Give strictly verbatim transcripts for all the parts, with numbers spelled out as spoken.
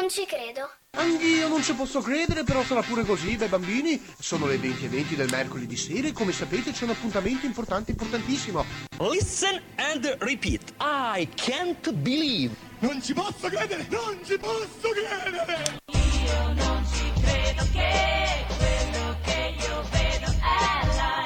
Non ci credo. Anch'io non ci posso credere, però sarà pure così, bei bambini. Sono le venti e venti del mercoledì sera e come sapete c'è un appuntamento importante, importantissimo. Listen and repeat. I can't believe. Non ci posso credere, non ci posso credere. Io non ci credo che quello che io vedo è la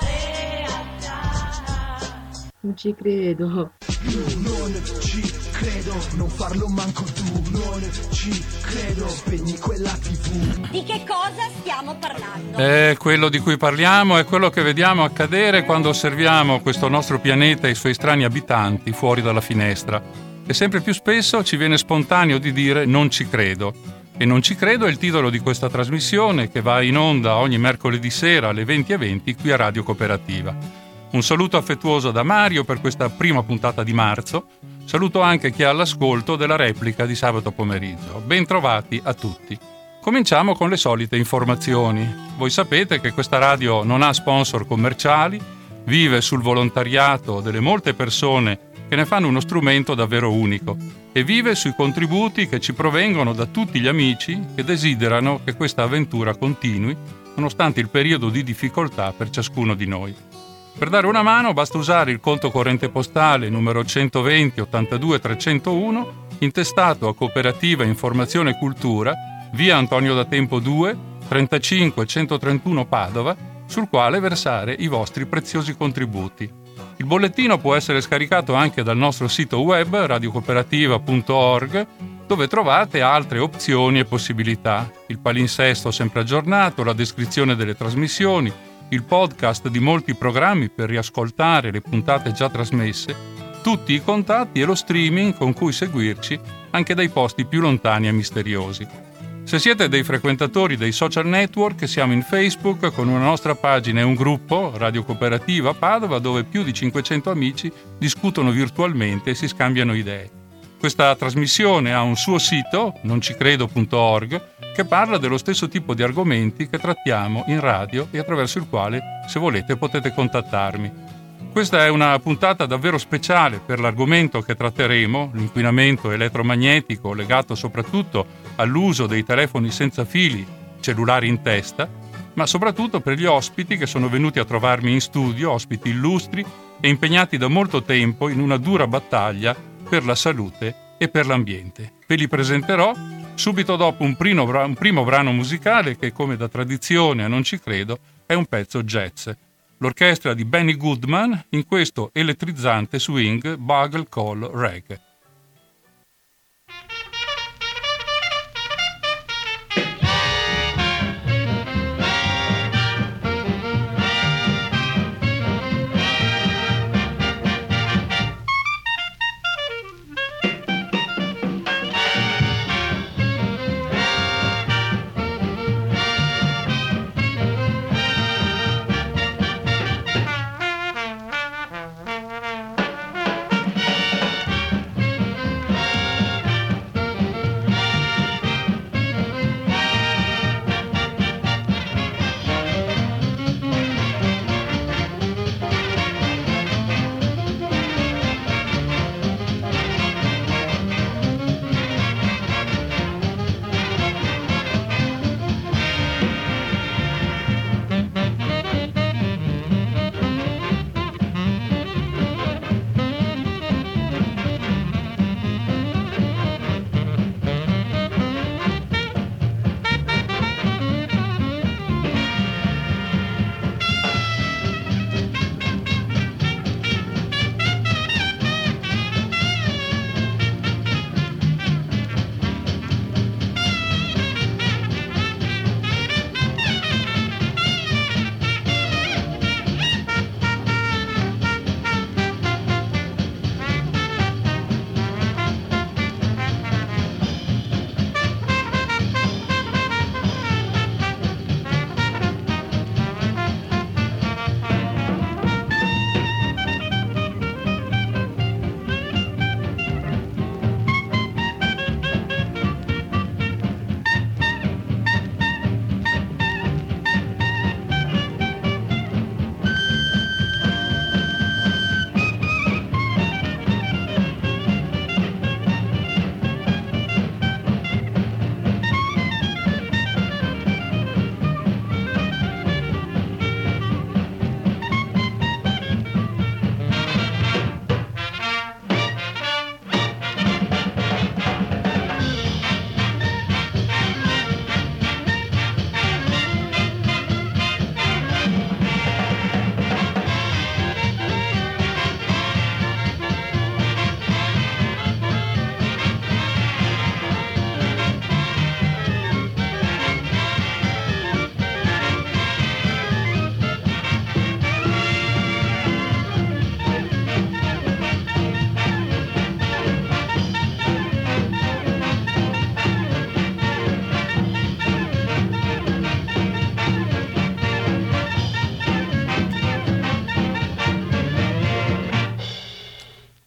realtà. Non ci credo. Io non ci credo, non farlo manco tu. Non ci credo, spegni quella tivù. Di che cosa stiamo parlando? Eh, quello di cui parliamo è quello che vediamo accadere quando osserviamo questo nostro pianeta e i suoi strani abitanti fuori dalla finestra. E sempre più spesso ci viene spontaneo di dire non ci credo. E non ci credo è il titolo di questa trasmissione che va in onda ogni mercoledì sera alle venti e venti qui a Radio Cooperativa. Un saluto affettuoso da Mario per questa prima puntata di marzo. Saluto anche chi è all'ascolto della replica di sabato pomeriggio. Bentrovati a tutti. Cominciamo con le solite informazioni. Voi sapete che questa radio non ha sponsor commerciali, vive sul volontariato delle molte persone che ne fanno uno strumento davvero unico e vive sui contributi che ci provengono da tutti gli amici che desiderano che questa avventura continui nonostante il periodo di difficoltà per ciascuno di noi. Per dare una mano basta usare il conto corrente postale numero centoventi ottantadue trecentouno intestato a Cooperativa Informazione e Cultura, via Antonio da Tempo due, trentacinque centotrentuno Padova, sul quale versare i vostri preziosi contributi. Il bollettino può essere scaricato anche dal nostro sito web radiocooperativa punto org, dove trovate altre opzioni e possibilità, il palinsesto sempre aggiornato, la descrizione delle trasmissioni, il podcast di molti programmi per riascoltare le puntate già trasmesse, tutti i contatti e lo streaming con cui seguirci anche dai posti più lontani e misteriosi. Se siete dei frequentatori dei social network, siamo in Facebook con una nostra pagina e un gruppo, Radio Cooperativa Padova, dove più di cinquecento amici discutono virtualmente e si scambiano idee. Questa trasmissione ha un suo sito, non ci credo punto org, che parla dello stesso tipo di argomenti che trattiamo in radio e attraverso il quale, se volete, potete contattarmi. Questa è una puntata davvero speciale per l'argomento che tratteremo, l'inquinamento elettromagnetico legato soprattutto all'uso dei telefoni senza fili, cellulari in testa, ma soprattutto per gli ospiti che sono venuti a trovarmi in studio, ospiti illustri e impegnati da molto tempo in una dura battaglia per la salute e per l'ambiente. Ve li presenterò subito dopo un primo, un primo brano musicale che, come da tradizione a Non ci credo, è un pezzo jazz. L'orchestra di Benny Goodman in questo elettrizzante swing Bugle Call Reggae.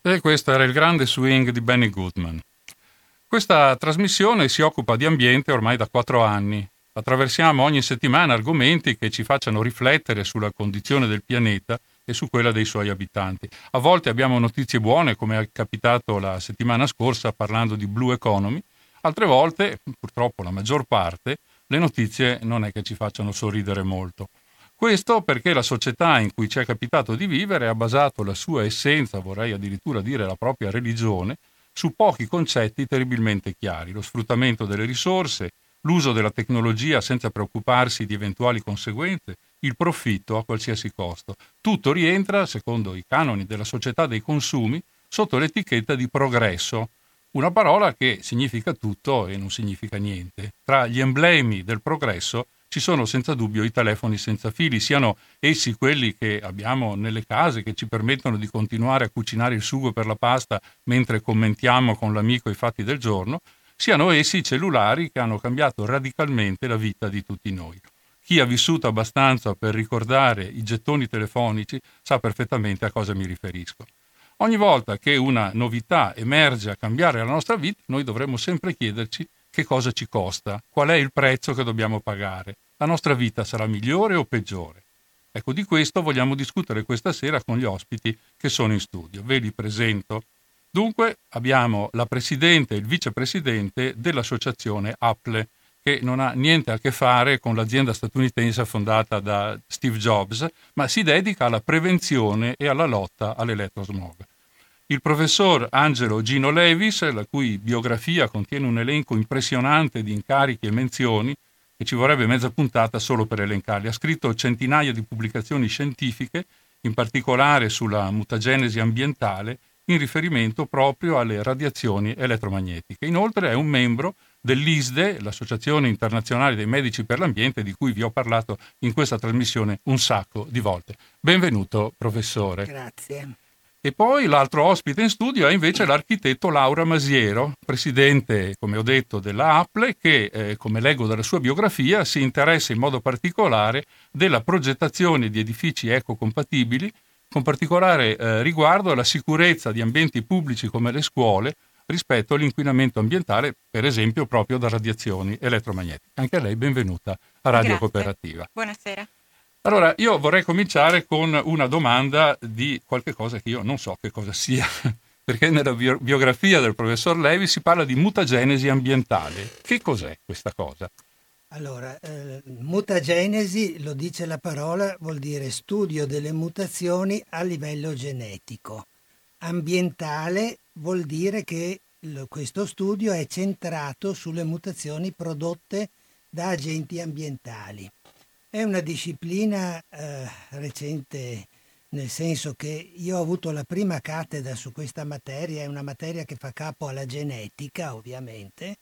E questo era il grande swing di Benny Goodman. Questa trasmissione si occupa di ambiente ormai da quattro anni. Attraversiamo ogni settimana argomenti che ci facciano riflettere sulla condizione del pianeta e su quella dei suoi abitanti. A volte abbiamo notizie buone, come è capitato la settimana scorsa parlando di Blue Economy, altre volte, purtroppo la maggior parte, le notizie non è che ci facciano sorridere molto. Questo perché la società in cui ci è capitato di vivere ha basato la sua essenza, vorrei addirittura dire la propria religione, su pochi concetti terribilmente chiari: lo sfruttamento delle risorse, l'uso della tecnologia senza preoccuparsi di eventuali conseguenze, il profitto a qualsiasi costo. Tutto rientra, secondo i canoni della società dei consumi, sotto l'etichetta di progresso, una parola che significa tutto e non significa niente. Tra gli emblemi del progresso ci sono senza dubbio i telefoni senza fili, siano essi quelli che abbiamo nelle case, che ci permettono di continuare a cucinare il sugo per la pasta mentre commentiamo con l'amico i fatti del giorno, siano essi i cellulari che hanno cambiato radicalmente la vita di tutti noi. Chi ha vissuto abbastanza per ricordare i gettoni telefonici sa perfettamente a cosa mi riferisco. Ogni volta che una novità emerge a cambiare la nostra vita, noi dovremmo sempre chiederci che cosa ci costa, qual è il prezzo che dobbiamo pagare. La nostra vita sarà migliore o peggiore? Ecco, di questo vogliamo discutere questa sera con gli ospiti che sono in studio. Ve li presento. Dunque abbiamo la presidente e il vicepresidente dell'associazione Apple, che non ha niente a che fare con l'azienda statunitense fondata da Steve Jobs, ma si dedica alla prevenzione e alla lotta all'elettrosmog. Il professor Angelo Gino Levis, la cui biografia contiene un elenco impressionante di incarichi e menzioni, che ci vorrebbe mezza puntata solo per elencarli. Ha scritto centinaia di pubblicazioni scientifiche, in particolare sulla mutagenesi ambientale, in riferimento proprio alle radiazioni elettromagnetiche. Inoltre è un membro dell'I S D E, l'Associazione Internazionale dei Medici per l'Ambiente, di cui vi ho parlato in questa trasmissione un sacco di volte. Benvenuto, professore. Grazie. E poi l'altro ospite in studio è invece l'architetto Laura Masiero, presidente, come ho detto, della Apple, che, eh, come leggo dalla sua biografia, si interessa in modo particolare della progettazione di edifici ecocompatibili, con particolare eh, riguardo alla sicurezza di ambienti pubblici come le scuole rispetto all'inquinamento ambientale, per esempio proprio da radiazioni elettromagnetiche. Anche a lei benvenuta a Radio Grazie. Cooperativa. Buonasera. Allora, io vorrei cominciare con una domanda di qualche cosa che io non so che cosa sia, perché nella bio- biografia del professor Levi si parla di mutagenesi ambientale. Che cos'è questa cosa? Allora, eh, mutagenesi, lo dice la parola, vuol dire studio delle mutazioni a livello genetico. Ambientale vuol dire che lo, questo studio è centrato sulle mutazioni prodotte da agenti ambientali. È una disciplina eh, recente, nel senso che io ho avuto la prima cattedra su questa materia, è una materia che fa capo alla genetica, ovviamente,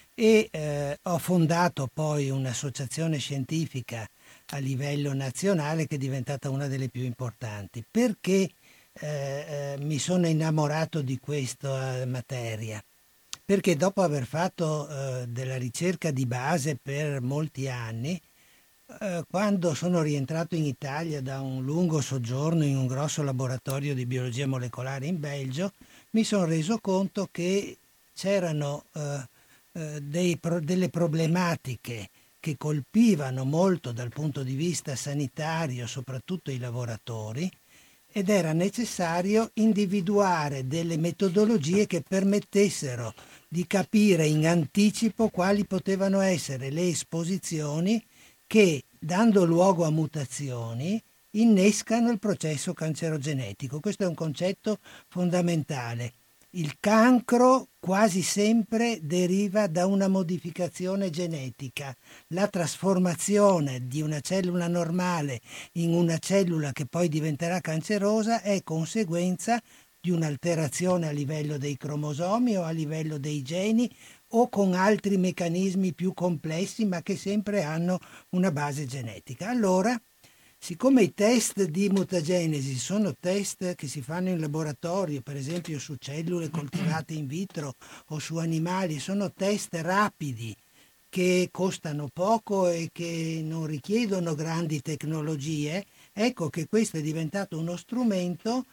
e eh, ho fondato poi un'associazione scientifica a livello nazionale che è diventata una delle più importanti. Perché eh, eh, mi sono innamorato di questa materia? Perché dopo aver fatto eh, della ricerca di base per molti anni, eh, quando sono rientrato in Italia da un lungo soggiorno in un grosso laboratorio di biologia molecolare in Belgio, mi sono reso conto che c'erano eh, Dei, delle problematiche che colpivano molto dal punto di vista sanitario soprattutto i lavoratori, ed era necessario individuare delle metodologie che permettessero di capire in anticipo quali potevano essere le esposizioni che, dando luogo a mutazioni, innescano il processo cancerogenetico. Questo è un concetto fondamentale. Il cancro quasi sempre deriva da una modificazione genetica. La trasformazione di una cellula normale in una cellula che poi diventerà cancerosa è conseguenza di un'alterazione a livello dei cromosomi o a livello dei geni o con altri meccanismi più complessi, ma che sempre hanno una base genetica. Allora, siccome i test di mutagenesi sono test che si fanno in laboratorio, per esempio su cellule coltivate in vitro o su animali, sono test rapidi che costano poco e che non richiedono grandi tecnologie, ecco che questo è diventato uno strumento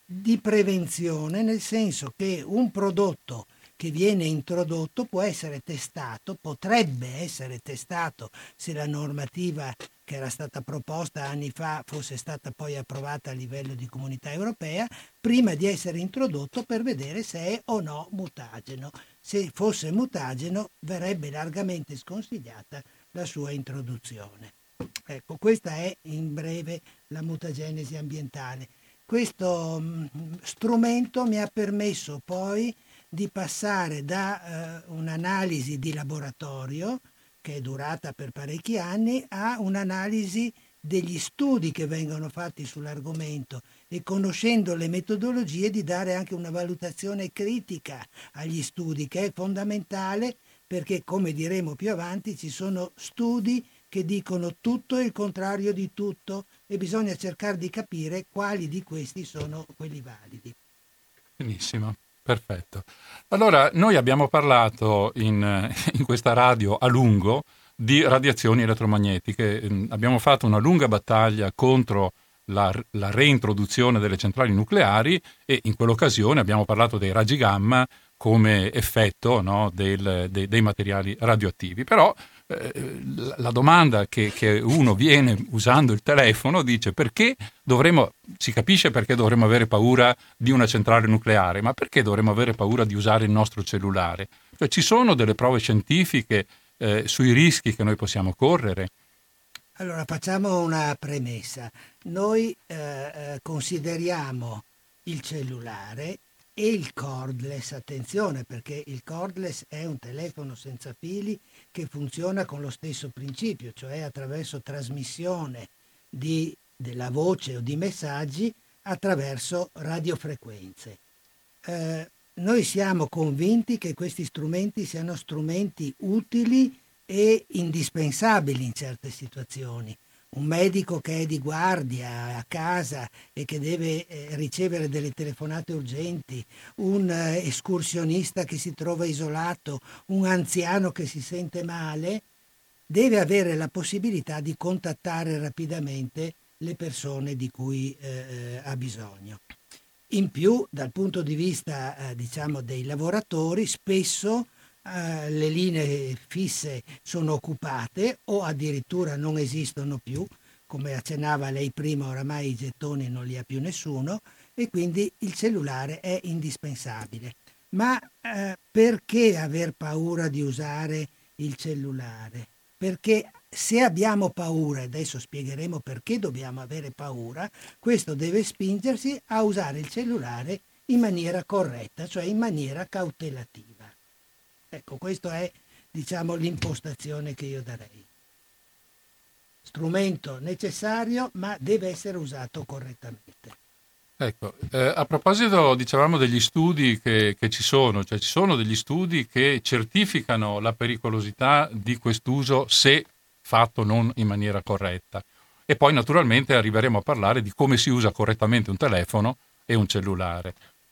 di prevenzione, nel senso che un prodotto che viene introdotto può essere testato, potrebbe essere testato se la normativa che era stata proposta anni fa fosse stata poi approvata a livello di Comunità Europea, prima di essere introdotto per vedere se è o no mutageno. Se fosse mutageno verrebbe largamente sconsigliata la sua introduzione. Ecco, questa è in breve la mutagenesi ambientale. Questo mh, strumento mi ha permesso poi di passare da eh, un'analisi di laboratorio, che è durata per parecchi anni, a un'analisi degli studi che vengono fatti sull'argomento e, conoscendo le metodologie, di dare anche una valutazione critica agli studi, che è fondamentale perché, come diremo più avanti, ci sono studi che dicono tutto e il contrario di tutto e bisogna cercare di capire quali di questi sono quelli validi. Benissimo. Perfetto. Allora, noi abbiamo parlato in, in questa radio a lungo di radiazioni elettromagnetiche. Abbiamo fatto una lunga battaglia contro la, la reintroduzione delle centrali nucleari e in quell'occasione abbiamo parlato dei raggi gamma come effetto, no, del, dei, dei materiali radioattivi. Però eh, la domanda che, che uno viene usando il telefono dice: perché dovremmo, si capisce perché dovremmo avere paura di una centrale nucleare, ma perché dovremmo avere paura di usare il nostro cellulare? Cioè, ci sono delle prove scientifiche eh, sui rischi che noi possiamo correre? Allora, facciamo una premessa. Noi eh, consideriamo il cellulare e il cordless, attenzione, perché il cordless è un telefono senza fili che funziona con lo stesso principio, cioè attraverso trasmissione di, della voce o di messaggi attraverso radiofrequenze. Eh, noi siamo convinti che questi strumenti siano strumenti utili e indispensabili in certe situazioni. Un medico che è di guardia a casa e che deve eh, ricevere delle telefonate urgenti, un eh, escursionista che si trova isolato, un anziano che si sente male, deve avere la possibilità di contattare rapidamente le persone di cui eh, ha bisogno. In più, dal punto di vista eh, diciamo dei lavoratori, spesso Uh, le linee fisse sono occupate o addirittura non esistono più, come accennava lei prima, oramai i gettoni non li ha più nessuno e quindi il cellulare è indispensabile. Ma uh, perché aver paura di usare il cellulare? Perché se abbiamo paura, e adesso spiegheremo perché dobbiamo avere paura, questo deve spingersi a usare il cellulare in maniera corretta, cioè in maniera cautelativa. Ecco, questa è, diciamo, l'impostazione che io darei. Strumento necessario, ma deve essere usato correttamente. Ecco, eh, a proposito, dicevamo, degli studi che, che ci sono, cioè ci sono degli studi che certificano la pericolosità di quest'uso se fatto non in maniera corretta. E poi naturalmente arriveremo a parlare di come si usa correttamente un telefono e un cellulare.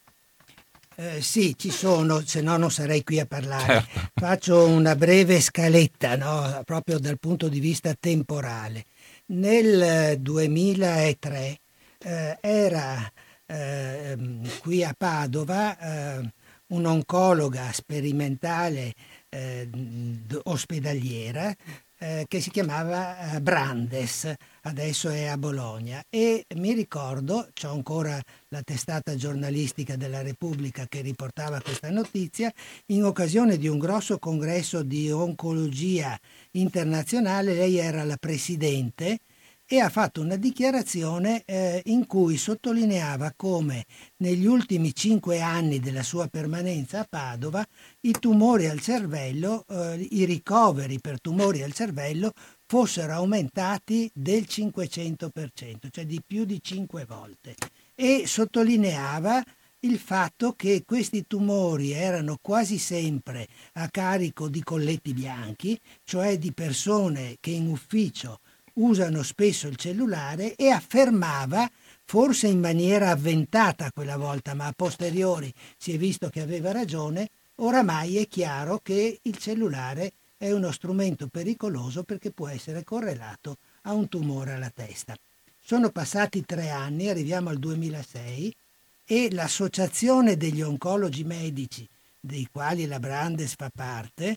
Eh, sì, ci sono, se no non sarei qui a parlare. Certo. Faccio una breve scaletta, no? Proprio dal punto di vista temporale. Nel duemilatré eh, era eh, qui a Padova eh, un'oncologa sperimentale eh, ospedaliera eh, che si chiamava eh, Brandes, adesso è a Bologna, e mi ricordo, c'ho ancora la testata giornalistica della Repubblica che riportava questa notizia, in occasione di un grosso congresso di oncologia internazionale, lei era la presidente e ha fatto una dichiarazione eh, in cui sottolineava come negli ultimi cinque anni della sua permanenza a Padova i tumori al cervello, eh, i ricoveri per tumori al cervello fossero aumentati del cinquecento per cento, cioè di più di cinque volte, e sottolineava il fatto che questi tumori erano quasi sempre a carico di colletti bianchi, cioè di persone che in ufficio usano spesso il cellulare, e affermava, forse in maniera avventata quella volta, ma a posteriori si è visto che aveva ragione, oramai è chiaro che il cellulare è uno strumento pericoloso perché può essere correlato a un tumore alla testa. Sono passati tre anni, arriviamo al duemilasei, e l'Associazione degli Oncologi Medici, dei quali la Brandes fa parte,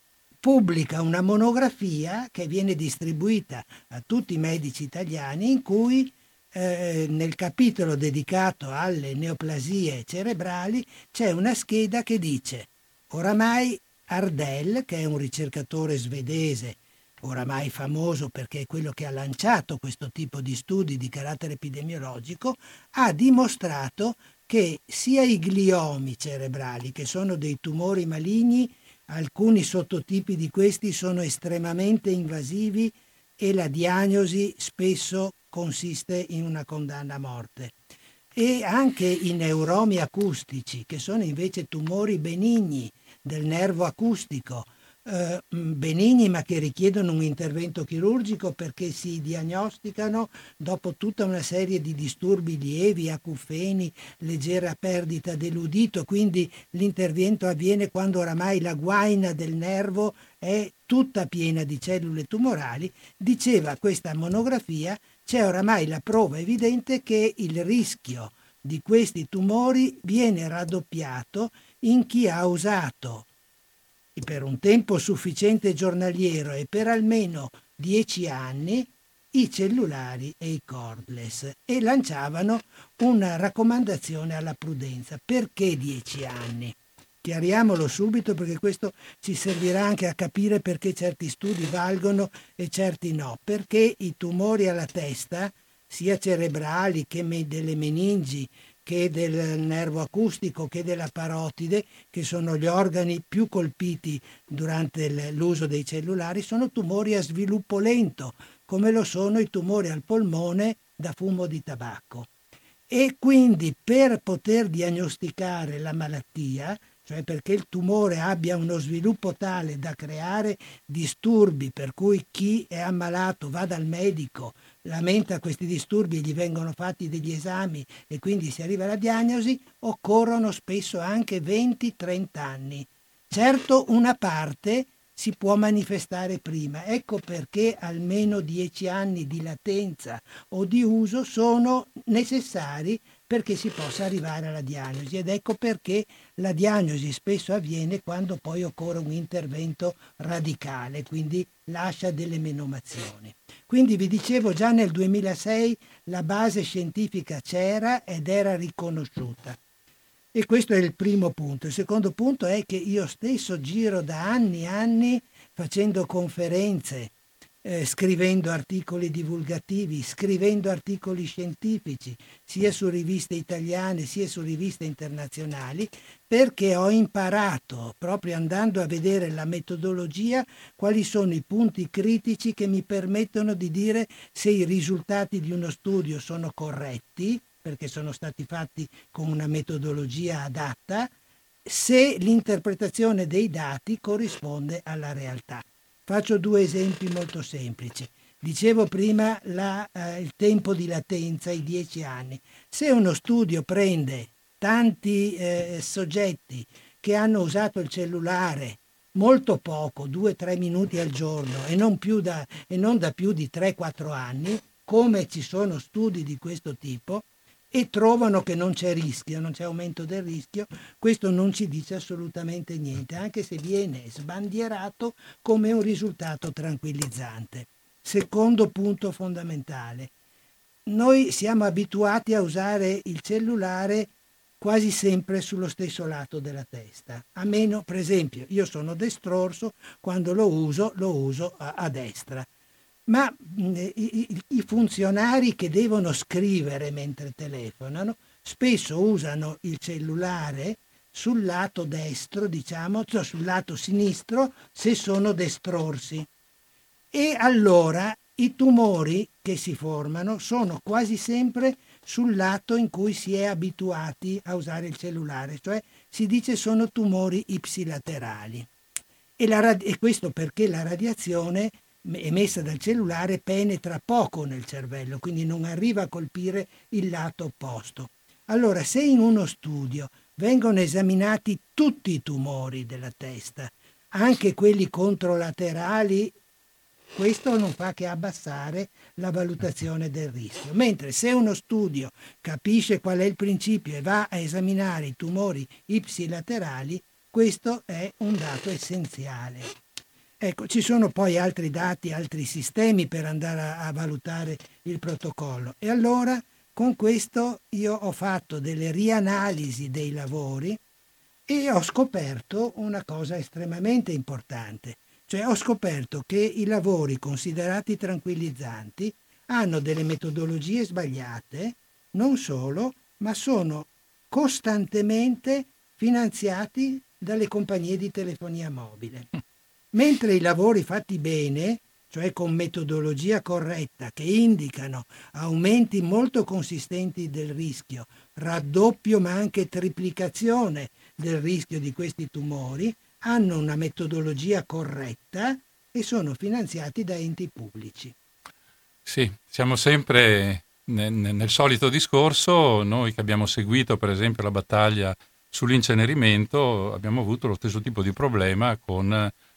pubblica una monografia che viene distribuita a tutti i medici italiani, in cui eh, nel capitolo dedicato alle neoplasie cerebrali c'è una scheda che dice: oramai Ardell, che è un ricercatore svedese oramai famoso perché è quello che ha lanciato questo tipo di studi di carattere epidemiologico, ha dimostrato che sia i gliomi cerebrali, che sono dei tumori maligni, alcuni sottotipi di questi sono estremamente invasivi e la diagnosi spesso consiste in una condanna a morte, e anche i neuromi acustici, che sono invece tumori benigni del nervo acustico, eh, benigni ma che richiedono un intervento chirurgico perché si diagnosticano dopo tutta una serie di disturbi lievi, acufeni, leggera perdita dell'udito, quindi l'intervento avviene quando oramai la guaina del nervo è tutta piena di cellule tumorali. Diceva questa monografia: c'è oramai la prova evidente che il rischio di questi tumori viene raddoppiato in chi ha usato per un tempo sufficiente giornaliero e per almeno dieci anni i cellulari e i cordless, e lanciavano una raccomandazione alla prudenza. Perché dieci anni? Chiariamolo subito, perché questo ci servirà anche a capire perché certi studi valgono e certi no. Perché i tumori alla testa, sia cerebrali che delle meningi, che del nervo acustico, che della parotide, che sono gli organi più colpiti durante l'uso dei cellulari, sono tumori a sviluppo lento, come lo sono i tumori al polmone da fumo di tabacco. E quindi per poter diagnosticare la malattia, cioè perché il tumore abbia uno sviluppo tale da creare disturbi per cui chi è ammalato va dal medico, lamenta questi disturbi e gli vengono fatti degli esami e quindi si arriva alla diagnosi, occorrono spesso anche venti trenta anni. Certo, una parte si può manifestare prima. Ecco perché almeno dieci anni di latenza o di uso sono necessari perché si possa arrivare alla diagnosi, ed ecco perché la diagnosi spesso avviene quando poi occorre un intervento radicale, quindi lascia delle menomazioni. Quindi vi dicevo, già nel duemilasei la base scientifica c'era ed era riconosciuta. E questo è il primo punto. Il secondo punto è che io stesso giro da anni e anni facendo conferenze, eh, scrivendo articoli divulgativi, scrivendo articoli scientifici, sia su riviste italiane sia su riviste internazionali, perché ho imparato, proprio andando a vedere la metodologia, quali sono i punti critici che mi permettono di dire se i risultati di uno studio sono corretti, perché sono stati fatti con una metodologia adatta, se l'interpretazione dei dati corrisponde alla realtà. Faccio due esempi molto semplici. Dicevo prima la, eh, il tempo di latenza, i dieci anni. Se uno studio prende tanti eh, soggetti che hanno usato il cellulare molto poco, due tre minuti al giorno, e non, più da, e non da più di tre quattro anni, come ci sono studi di questo tipo, e trovano che non c'è rischio, non c'è aumento del rischio, questo non ci dice assolutamente niente, anche se viene sbandierato come un risultato tranquillizzante. Secondo punto fondamentale, noi siamo abituati a usare il cellulare quasi sempre sullo stesso lato della testa, a meno, per esempio, io sono destrorso, quando lo uso, lo uso a, a destra. Ma i, i, i funzionari che devono scrivere mentre telefonano spesso usano il cellulare sul lato destro, diciamo, cioè sul lato sinistro, se sono destrorsi. E allora i tumori che si formano sono quasi sempre sul lato in cui si è abituati a usare il cellulare, cioè si dice sono tumori ipsilaterali. E, la, e questo perché la radiazione emessa dal cellulare penetra poco nel cervello, quindi non arriva a colpire il lato opposto. Allora, se in uno studio vengono esaminati tutti i tumori della testa, anche quelli controlaterali questo non fa che abbassare la valutazione del rischio. Mentre se uno studio capisce qual è il principio e va a esaminare i tumori ipsilaterali, questo è un dato essenziale. Ecco, ci sono poi altri dati, altri sistemi per andare a, a valutare il protocollo. E allora con questo io ho fatto delle rianalisi dei lavori e ho scoperto una cosa estremamente importante. Cioè ho scoperto che i lavori considerati tranquillizzanti hanno delle metodologie sbagliate, non solo, ma sono costantemente finanziati dalle compagnie di telefonia mobile. Mentre i lavori fatti bene, cioè con metodologia corretta, che indicano aumenti molto consistenti del rischio, raddoppio ma anche triplicazione del rischio di questi tumori, hanno una metodologia corretta e sono finanziati da enti pubblici. Sì, siamo sempre nel, nel solito discorso. Noi che abbiamo seguito per esempio la battaglia sull'incenerimento abbiamo avuto lo stesso tipo di problema con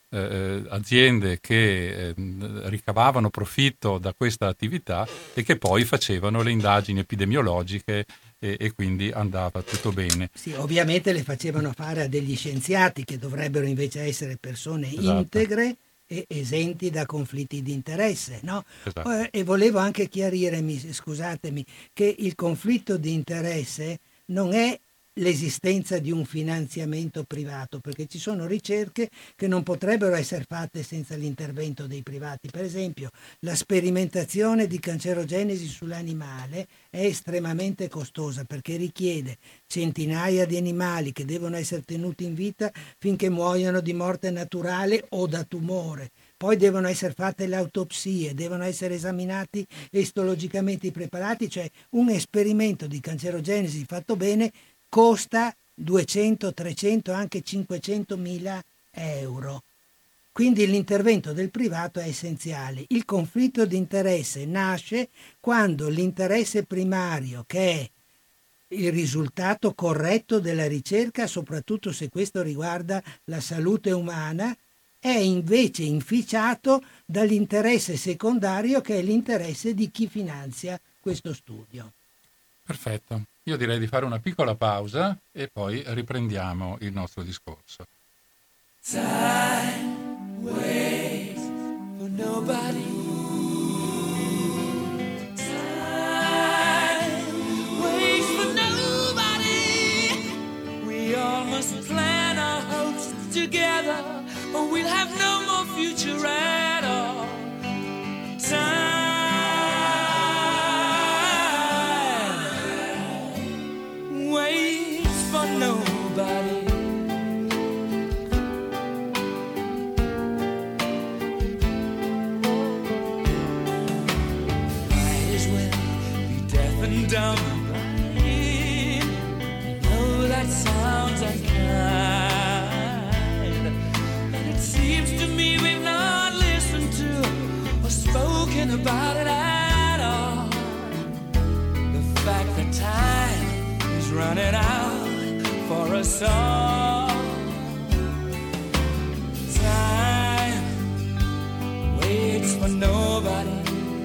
eh, aziende che eh, ricavavano profitto da questa attività e che poi facevano le indagini epidemiologiche e, e quindi andava tutto bene. Sì, ovviamente le facevano fare a degli scienziati che dovrebbero invece essere persone Esatto. integre e esenti da conflitti di interesse, no? Esatto. Eh, E volevo anche chiarirmi, scusatemi, che il conflitto di interesse non è l'esistenza di un finanziamento privato, perché ci sono ricerche che non potrebbero essere fatte senza l'intervento dei privati. Per esempio, la sperimentazione di cancerogenesi sull'animale è estremamente costosa perché richiede centinaia di animali che devono essere tenuti in vita finché muoiono di morte naturale o da tumore. Poi devono essere fatte le autopsie, devono essere esaminati istologicamente i preparati, cioè un esperimento di cancerogenesi fatto bene costa duecento, trecento, anche cinquecento mila euro. Quindi l'intervento del privato è essenziale. Il conflitto di interesse nasce quando l'interesse primario, che è il risultato corretto della ricerca, soprattutto se questo riguarda la salute umana, è invece inficiato dall'interesse secondario, che è l'interesse di chi finanzia questo studio. Perfetto. Io direi di fare una piccola pausa e poi riprendiamo il nostro discorso. Time waits for nobody. Time waits for nobody. We all must plan our hopes together, or we'll have no more future at all. Time waits for nobody. Might as well be deaf and dumb and blind. No, that sounds unkind, but it seems to me we've not listened to or spoken about it at all. The fact that time is running out for us all. Time waits for nobody.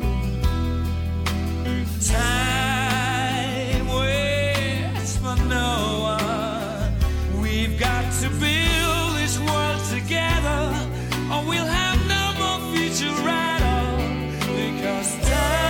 Time waits for no one. We've got to build this world together, or we'll have no more future at all. Because time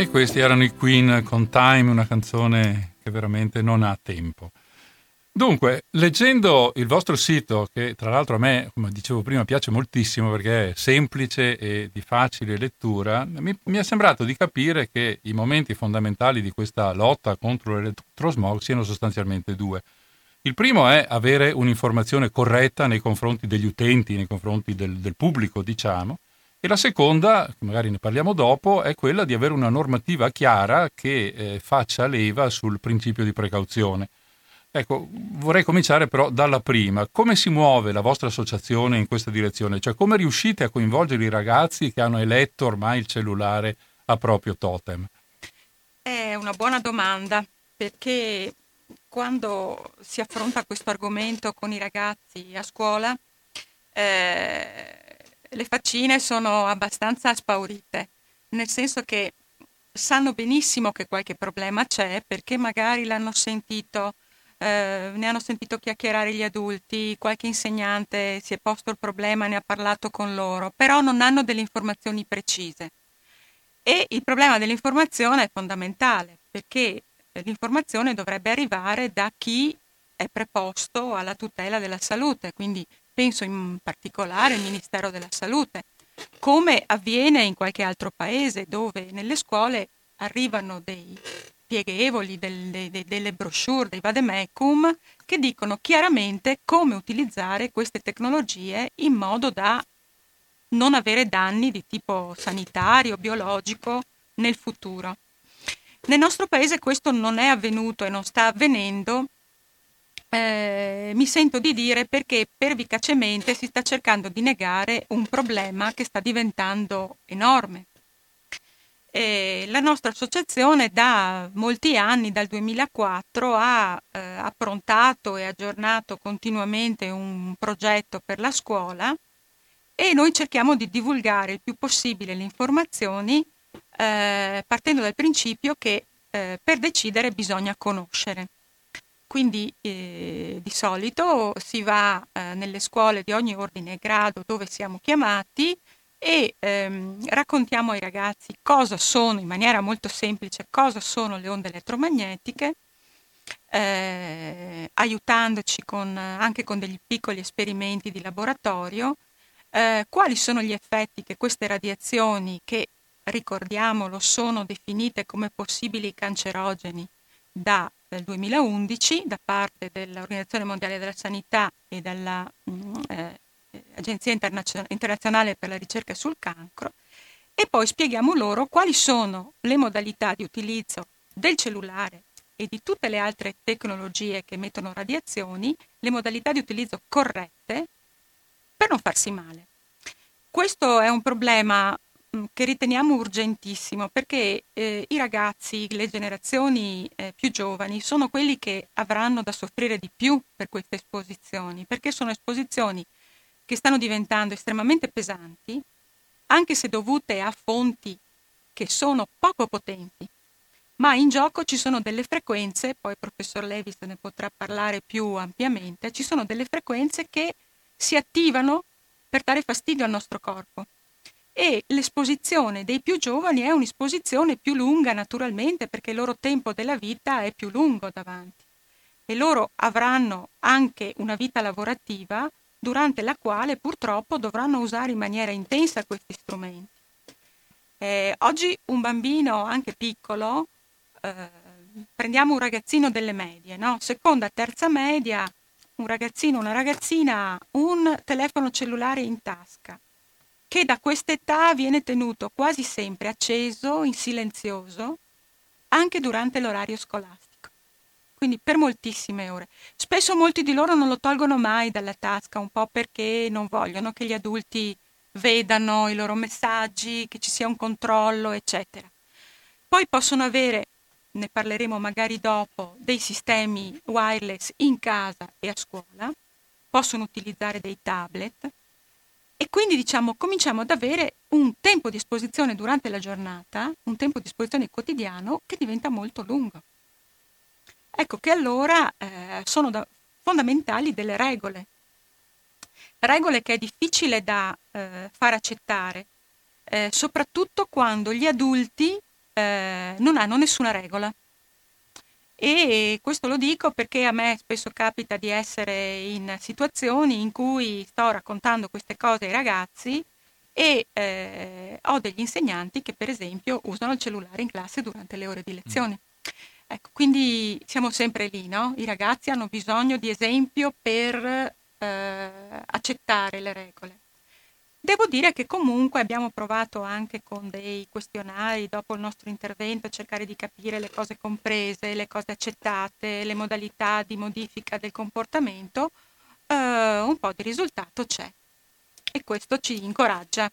E questi erano i Queen con Time, una canzone che veramente non ha tempo. Dunque, leggendo il vostro sito, che tra l'altro a me, come dicevo prima, piace moltissimo perché è semplice e di facile lettura, mi, mi è sembrato di capire che i momenti fondamentali di questa lotta contro l'elettrosmog siano sostanzialmente due. Il primo è avere un'informazione corretta nei confronti degli utenti, nei confronti del, del pubblico, diciamo, e la seconda, magari ne parliamo dopo, è quella di avere una normativa chiara che eh, faccia leva sul principio di precauzione. Ecco, vorrei cominciare però dalla prima. Come si muove la vostra associazione in questa direzione? Cioè, come riuscite a coinvolgere i ragazzi che hanno eletto ormai il cellulare a proprio totem? È una buona domanda, perché quando si affronta questo argomento con i ragazzi a scuola, eh, le faccine sono abbastanza spaurite, nel senso che sanno benissimo che qualche problema c'è, perché magari l'hanno sentito, eh, ne hanno sentito chiacchierare gli adulti, qualche insegnante si è posto il problema, ne ha parlato con loro, però non hanno delle informazioni precise. E il problema dell'informazione è fondamentale, perché l'informazione dovrebbe arrivare da chi è preposto alla tutela della salute, quindi penso in particolare al Ministero della Salute, come avviene in qualche altro paese dove nelle scuole arrivano dei pieghevoli, del, de, de, delle brochure, dei vademecum che dicono chiaramente come utilizzare queste tecnologie in modo da non avere danni di tipo sanitario, biologico nel futuro. Nel nostro paese questo non è avvenuto e non sta avvenendo, eh, mi sento di dire perché pervicacemente si sta cercando di negare un problema che sta diventando enorme. E la nostra associazione da molti anni, dal duemilaquattro, ha eh, approntato e aggiornato continuamente un progetto per la scuola e noi cerchiamo di divulgare il più possibile le informazioni eh, partendo dal principio che eh, per decidere bisogna conoscere. Quindi eh, di solito si va eh, nelle scuole di ogni ordine e grado dove siamo chiamati e ehm, raccontiamo ai ragazzi cosa sono, in maniera molto semplice, cosa sono le onde elettromagnetiche, eh, aiutandoci con, anche con degli piccoli esperimenti di laboratorio, eh, quali sono gli effetti che queste radiazioni, che ricordiamolo sono definite come possibili cancerogeni dal duemilaundici da parte dell'Organizzazione Mondiale della Sanità e dalla mh, eh, Agenzia Internazionale per la Ricerca sul Cancro, e poi spieghiamo loro quali sono le modalità di utilizzo del cellulare e di tutte le altre tecnologie che emettono radiazioni, le modalità di utilizzo corrette per non farsi male. Questo è un problema mh, che riteniamo urgentissimo perché eh, i ragazzi, le generazioni eh, più giovani sono quelli che avranno da soffrire di più per queste esposizioni, perché sono esposizioni che stanno diventando estremamente pesanti, anche se dovute a fonti che sono poco potenti. Ma in gioco ci sono delle frequenze, poi il professor Levis ne potrà parlare più ampiamente, ci sono delle frequenze che si attivano per dare fastidio al nostro corpo. E l'esposizione dei più giovani è un'esposizione più lunga naturalmente, perché il loro tempo della vita è più lungo davanti. E loro avranno anche una vita lavorativa durante la quale purtroppo dovranno usare in maniera intensa questi strumenti. Eh, oggi un bambino anche piccolo, eh, prendiamo un ragazzino delle medie, no? Seconda, terza media, un ragazzino, una ragazzina, un telefono cellulare in tasca, che da quest'età viene tenuto quasi sempre acceso, in silenzioso, anche durante l'orario scolastico. Quindi per moltissime ore. Spesso molti di loro non lo tolgono mai dalla tasca, un po' perché non vogliono che gli adulti vedano i loro messaggi, che ci sia un controllo, eccetera. Poi possono avere, ne parleremo magari dopo, dei sistemi wireless in casa e a scuola, possono utilizzare dei tablet e quindi diciamo cominciamo ad avere un tempo di esposizione durante la giornata, un tempo di esposizione quotidiano che diventa molto lungo. Ecco che allora eh, sono da, fondamentali delle regole, regole che è difficile da eh, far accettare, eh, soprattutto quando gli adulti eh, non hanno nessuna regola. E questo lo dico perché a me spesso capita di essere in situazioni in cui sto raccontando queste cose ai ragazzi e eh, ho degli insegnanti che per esempio usano il cellulare in classe durante le ore di lezione. Ecco, quindi siamo sempre lì, no? I ragazzi hanno bisogno di esempio per eh, accettare le regole. Devo dire che comunque abbiamo provato anche con dei questionari dopo il nostro intervento a cercare di capire le cose comprese, le cose accettate, le modalità di modifica del comportamento, eh, un po' di risultato c'è e questo ci incoraggia.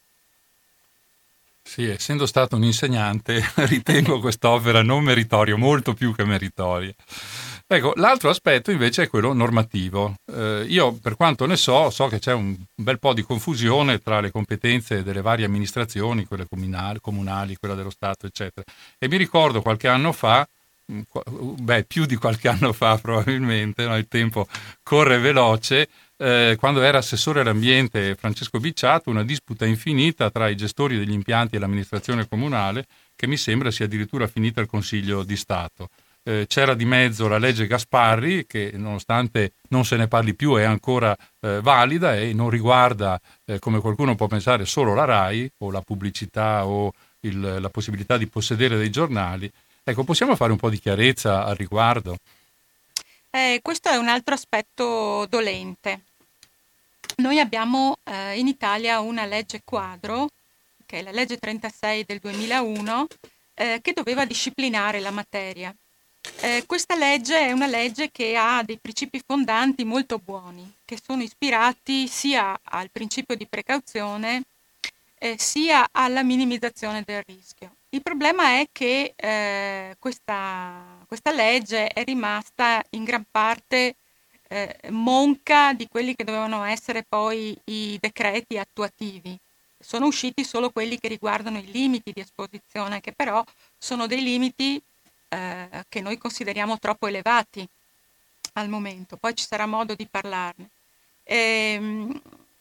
Sì, essendo stato un insegnante ritengo quest'opera non meritoria, molto più che meritoria. Ecco, l'altro aspetto invece è quello normativo. Eh, io per quanto ne so, so che c'è un bel po' di confusione tra le competenze delle varie amministrazioni, quelle comunali, comunali, quella dello Stato, eccetera. E mi ricordo qualche anno fa, beh, più di qualche anno fa probabilmente, no? Il tempo corre veloce, eh, quando era assessore all'ambiente Francesco Bicciato, una disputa infinita tra i gestori degli impianti e l'amministrazione comunale, che mi sembra sia addirittura finita al Consiglio di Stato. Eh, c'era di mezzo la legge Gasparri che nonostante non se ne parli più è ancora eh, valida e non riguarda, eh, come qualcuno può pensare, solo la RAI o la pubblicità o il, la possibilità di possedere dei giornali. Ecco, possiamo fare un po' di chiarezza al riguardo? Eh, questo è un altro aspetto dolente. Noi abbiamo eh, in Italia una legge quadro, che è la legge trentasei del duemilauno, eh, che doveva disciplinare la materia. Eh, questa legge è una legge che ha dei principi fondanti molto buoni, che sono ispirati sia al principio di precauzione eh, sia alla minimizzazione del rischio. Il problema è che eh, questa, questa legge è rimasta in gran parte eh, monca di quelli che dovevano essere poi i decreti attuativi. Sono usciti solo quelli che riguardano i limiti di esposizione, che però sono dei limiti Eh, che noi consideriamo troppo elevati al momento, poi ci sarà modo di parlarne. Ehm,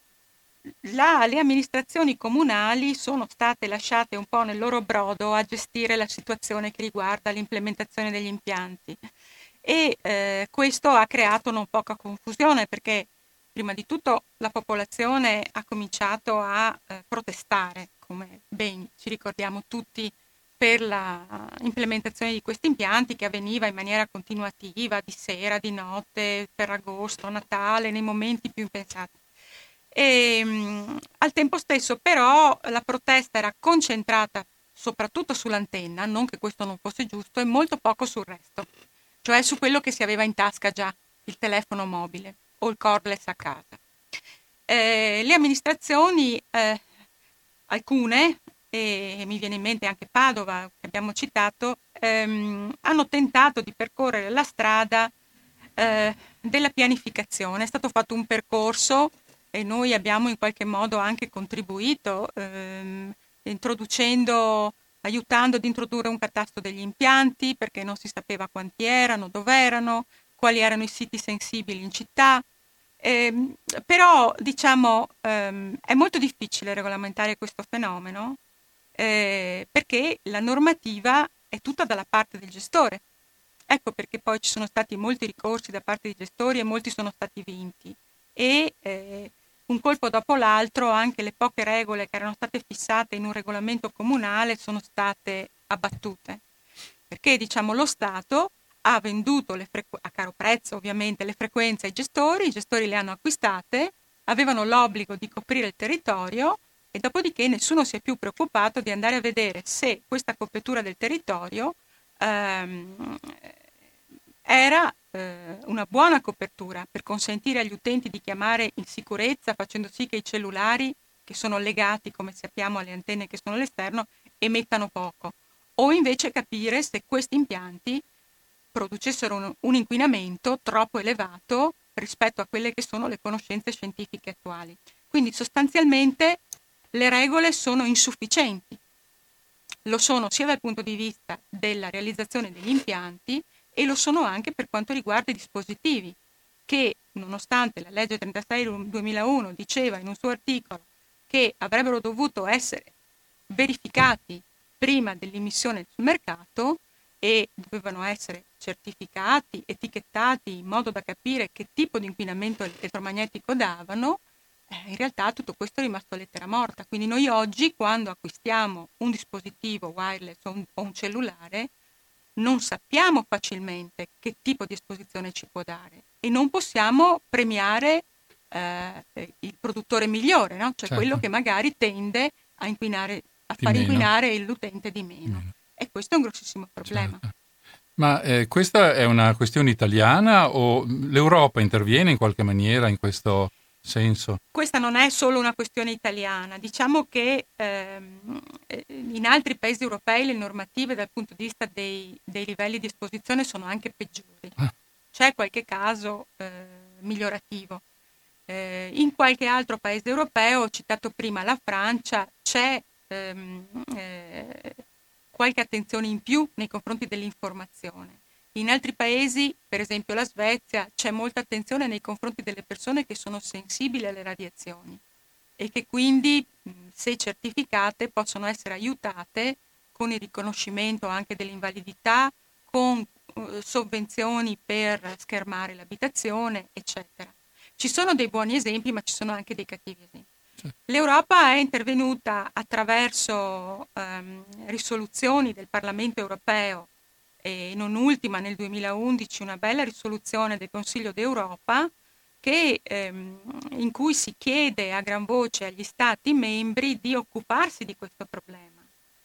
la, le amministrazioni comunali sono state lasciate un po' nel loro brodo a gestire la situazione che riguarda l'implementazione degli impianti e eh, questo ha creato non poca confusione perché prima di tutto la popolazione ha cominciato a eh, protestare, come ben ci ricordiamo tutti, per la implementazione di questi impianti che avveniva in maniera continuativa, di sera, di notte, Ferragosto, Natale, nei momenti più impensati. E, mh, al tempo stesso però la protesta era concentrata soprattutto sull'antenna, non che questo non fosse giusto, e molto poco sul resto, cioè su quello che si aveva in tasca già, il telefono mobile o il cordless a casa. Eh, le amministrazioni, eh, alcune, e mi viene in mente anche Padova, che abbiamo citato, ehm, hanno tentato di percorrere la strada eh, della pianificazione. È stato fatto un percorso e noi abbiamo in qualche modo anche contribuito, ehm, introducendo, aiutando ad introdurre un catasto degli impianti, perché non si sapeva quanti erano, dove erano, quali erano i siti sensibili in città. Eh, però, diciamo, ehm, è molto difficile regolamentare questo fenomeno, Eh, perché la normativa è tutta dalla parte del gestore. Ecco perché poi ci sono stati molti ricorsi da parte dei gestori e molti sono stati vinti. E eh, un colpo dopo l'altro anche le poche regole che erano state fissate in un regolamento comunale sono state abbattute. Perché diciamo lo Stato ha venduto le frequ- a caro prezzo ovviamente le frequenze ai gestori, i gestori le hanno acquistate, avevano l'obbligo di coprire il territorio e dopodiché nessuno si è più preoccupato di andare a vedere se questa copertura del territorio ehm, era eh, una buona copertura per consentire agli utenti di chiamare in sicurezza, facendo sì che i cellulari, che sono legati, come sappiamo, alle antenne che sono all'esterno, emettano poco, o invece capire se questi impianti producessero un, un inquinamento troppo elevato rispetto a quelle che sono le conoscenze scientifiche attuali. Quindi sostanzialmente le regole sono insufficienti, lo sono sia dal punto di vista della realizzazione degli impianti e lo sono anche per quanto riguarda i dispositivi, che nonostante la legge trentasei duemilauno diceva in un suo articolo che avrebbero dovuto essere verificati prima dell'immissione sul mercato e dovevano essere certificati, etichettati in modo da capire che tipo di inquinamento elettromagnetico davano, eh, in realtà tutto questo è rimasto lettera morta. Quindi noi oggi, quando acquistiamo un dispositivo wireless o un, o un cellulare, non sappiamo facilmente che tipo di esposizione ci può dare e non possiamo premiare eh, il produttore migliore, no? Cioè certo. quello che magari tende a inquinare, a far meno. inquinare l'utente di meno. meno. E questo è un grossissimo problema. Certo. Ma eh, questa è una questione italiana o l'Europa interviene in qualche maniera in questo senso? Questa non è solo una questione italiana, diciamo che ehm, in altri paesi europei le normative dal punto di vista dei, dei livelli di esposizione sono anche peggiori. Ah. C'è qualche caso eh, migliorativo. Eh, in qualche altro paese europeo, ho citato prima la Francia, c'è ehm, eh, qualche attenzione in più nei confronti dell'informazione. In altri paesi, per esempio la Svezia, c'è molta attenzione nei confronti delle persone che sono sensibili alle radiazioni e che quindi, se certificate, possono essere aiutate con il riconoscimento anche dell'invalidità, con uh, sovvenzioni per schermare l'abitazione, eccetera. Ci sono dei buoni esempi, ma ci sono anche dei cattivi esempi. L'Europa è intervenuta attraverso um, risoluzioni del Parlamento europeo e non ultima nel duemilaundici una bella risoluzione del Consiglio d'Europa che, ehm, in cui si chiede a gran voce agli Stati membri di occuparsi di questo problema,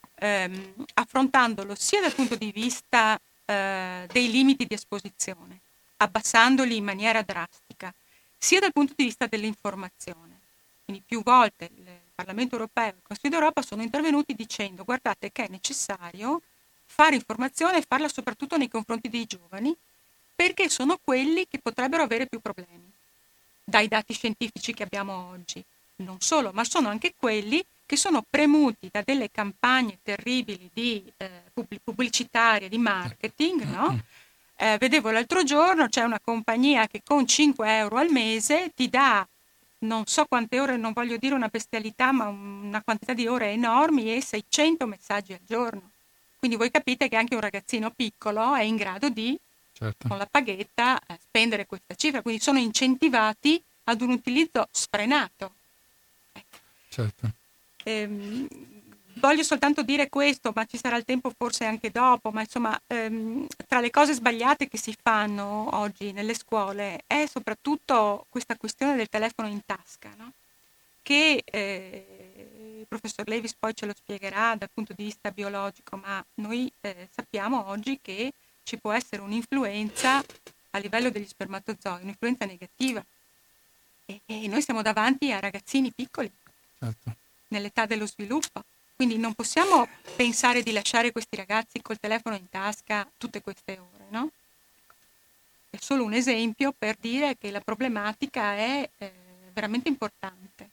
ehm, affrontandolo sia dal punto di vista eh, dei limiti di esposizione, abbassandoli in maniera drastica, sia dal punto di vista dell'informazione. Quindi più volte il Parlamento europeo e il Consiglio d'Europa sono intervenuti dicendo guardate che è necessario fare informazione e farla soprattutto nei confronti dei giovani, perché sono quelli che potrebbero avere più problemi dai dati scientifici che abbiamo oggi. Non solo, ma sono anche quelli che sono premuti da delle campagne terribili di eh, pubblicitarie, di marketing, no? Eh, vedevo l'altro giorno, c'è una compagnia che con cinque euro al mese ti dà non so quante ore, non voglio dire una bestialità, ma una quantità di ore enormi e seicento messaggi al giorno. Quindi voi capite che anche un ragazzino piccolo è in grado di, certo. con la paghetta, eh, spendere questa cifra. Quindi sono incentivati ad un utilizzo sfrenato. Ecco. Certo. Ehm, voglio soltanto dire questo, ma ci sarà il tempo forse anche dopo, ma insomma, ehm, tra le cose sbagliate che si fanno oggi nelle scuole è soprattutto questa questione del telefono in tasca, no? Che eh, il professor Levis poi ce lo spiegherà dal punto di vista biologico, ma noi eh, sappiamo oggi che ci può essere un'influenza a livello degli spermatozoi, un'influenza negativa. E, e noi siamo davanti a ragazzini piccoli, certo. nell'età dello sviluppo. Quindi non possiamo pensare di lasciare questi ragazzi col telefono in tasca tutte queste ore, no? È solo un esempio per dire che la problematica è eh, veramente importante.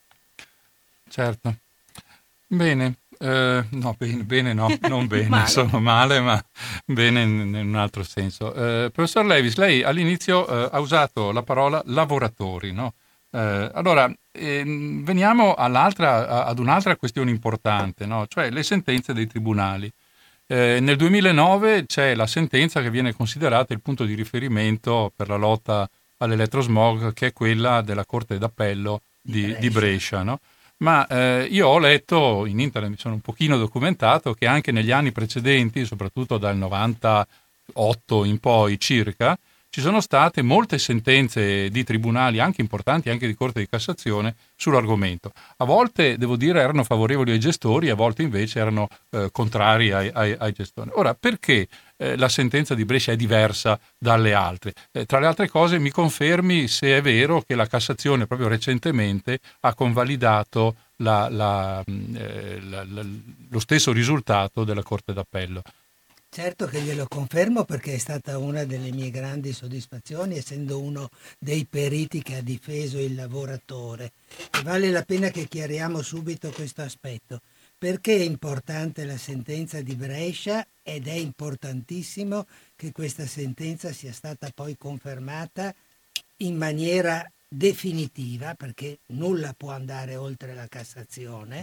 Certo. Bene. Eh, no, bene, bene no, non bene, male. Sono male, ma bene in, in un altro senso. Eh, professor Levis, lei all'inizio eh, ha usato la parola lavoratori, no? Eh, allora, eh, veniamo all'altra, ad un'altra questione importante, no? Cioè le sentenze dei tribunali. Eh, nel duemilanove c'è la sentenza che viene considerata il punto di riferimento per la lotta all'elettrosmog, che è quella della Corte d'Appello di, Brescia. di Brescia, no? Ma eh, io ho letto in internet, mi sono un pochino documentato, che anche negli anni precedenti, soprattutto dal novantotto in poi circa, ci sono state molte sentenze di tribunali, anche importanti, anche di Corte di Cassazione, sull'argomento. A volte, devo dire, erano favorevoli ai gestori, a volte invece erano eh, contrari ai, ai, ai gestori. Ora, perché eh, la sentenza di Brescia è diversa dalle altre? Eh, tra le altre cose, mi confermi se è vero che la Cassazione proprio recentemente ha convalidato la, la, eh, la, la, lo stesso risultato della Corte d'Appello. Certo che glielo confermo, perché è stata una delle mie grandi soddisfazioni, essendo uno dei periti che ha difeso il lavoratore. E vale la pena che chiariamo subito questo aspetto. Perché è importante la sentenza di Brescia, ed è importantissimo che questa sentenza sia stata poi confermata in maniera definitiva, perché nulla può andare oltre la Cassazione.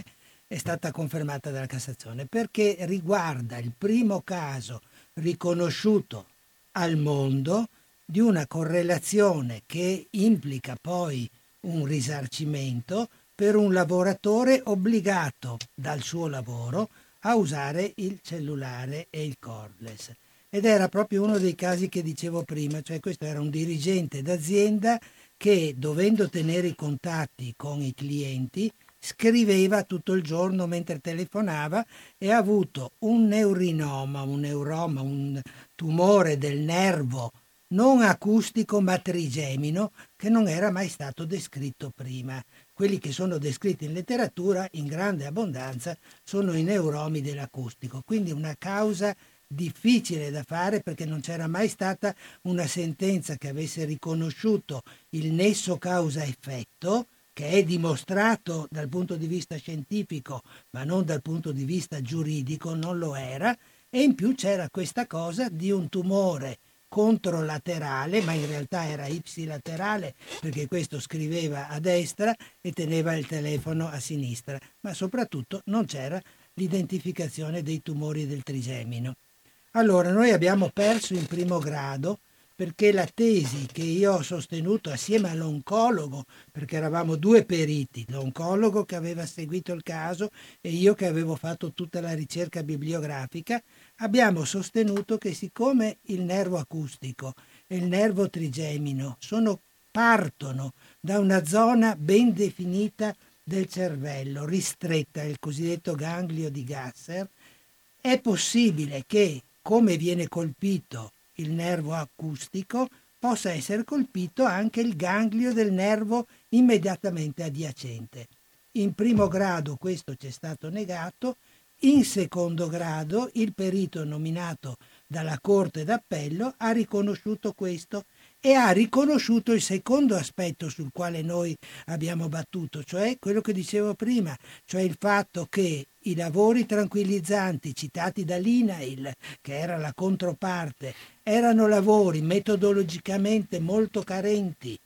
è stata confermata dalla Cassazione, perché riguarda il primo caso riconosciuto al mondo di una correlazione che implica poi un risarcimento per un lavoratore obbligato dal suo lavoro a usare il cellulare e il cordless. Ed era proprio uno dei casi che dicevo prima, cioè questo era un dirigente d'azienda che, dovendo tenere i contatti con i clienti, scriveva tutto il giorno mentre telefonava e ha avuto un neurinoma, un neuroma, un tumore del nervo non acustico ma trigemino che non era mai stato descritto prima. Quelli che sono descritti in letteratura in grande abbondanza sono i neuromi dell'acustico, quindi una causa difficile da fare perché non c'era mai stata una sentenza che avesse riconosciuto il nesso causa-effetto, che è dimostrato dal punto di vista scientifico ma non dal punto di vista giuridico, non lo era, e in più c'era questa cosa di un tumore controlaterale, ma in realtà era ipsilaterale perché questo scriveva a destra e teneva il telefono a sinistra, ma soprattutto non c'era l'identificazione dei tumori del trigemino. Allora noi abbiamo perso in primo grado perché la tesi che io ho sostenuto assieme all'oncologo, perché eravamo due periti, l'oncologo che aveva seguito il caso e io che avevo fatto tutta la ricerca bibliografica, abbiamo sostenuto che siccome il nervo acustico e il nervo trigemino sono, partono da una zona ben definita del cervello, ristretta, il cosiddetto ganglio di Gasser, è possibile che, come viene colpito il nervo acustico, possa essere colpito anche il ganglio del nervo immediatamente adiacente. In primo grado questo ci è stato negato, in secondo grado il perito nominato dalla Corte d'Appello ha riconosciuto questo e ha riconosciuto il secondo aspetto sul quale noi abbiamo battuto, cioè quello che dicevo prima, cioè il fatto che i lavori tranquillizzanti citati dall'I N A I L, che era la controparte, erano lavori metodologicamente molto carenti,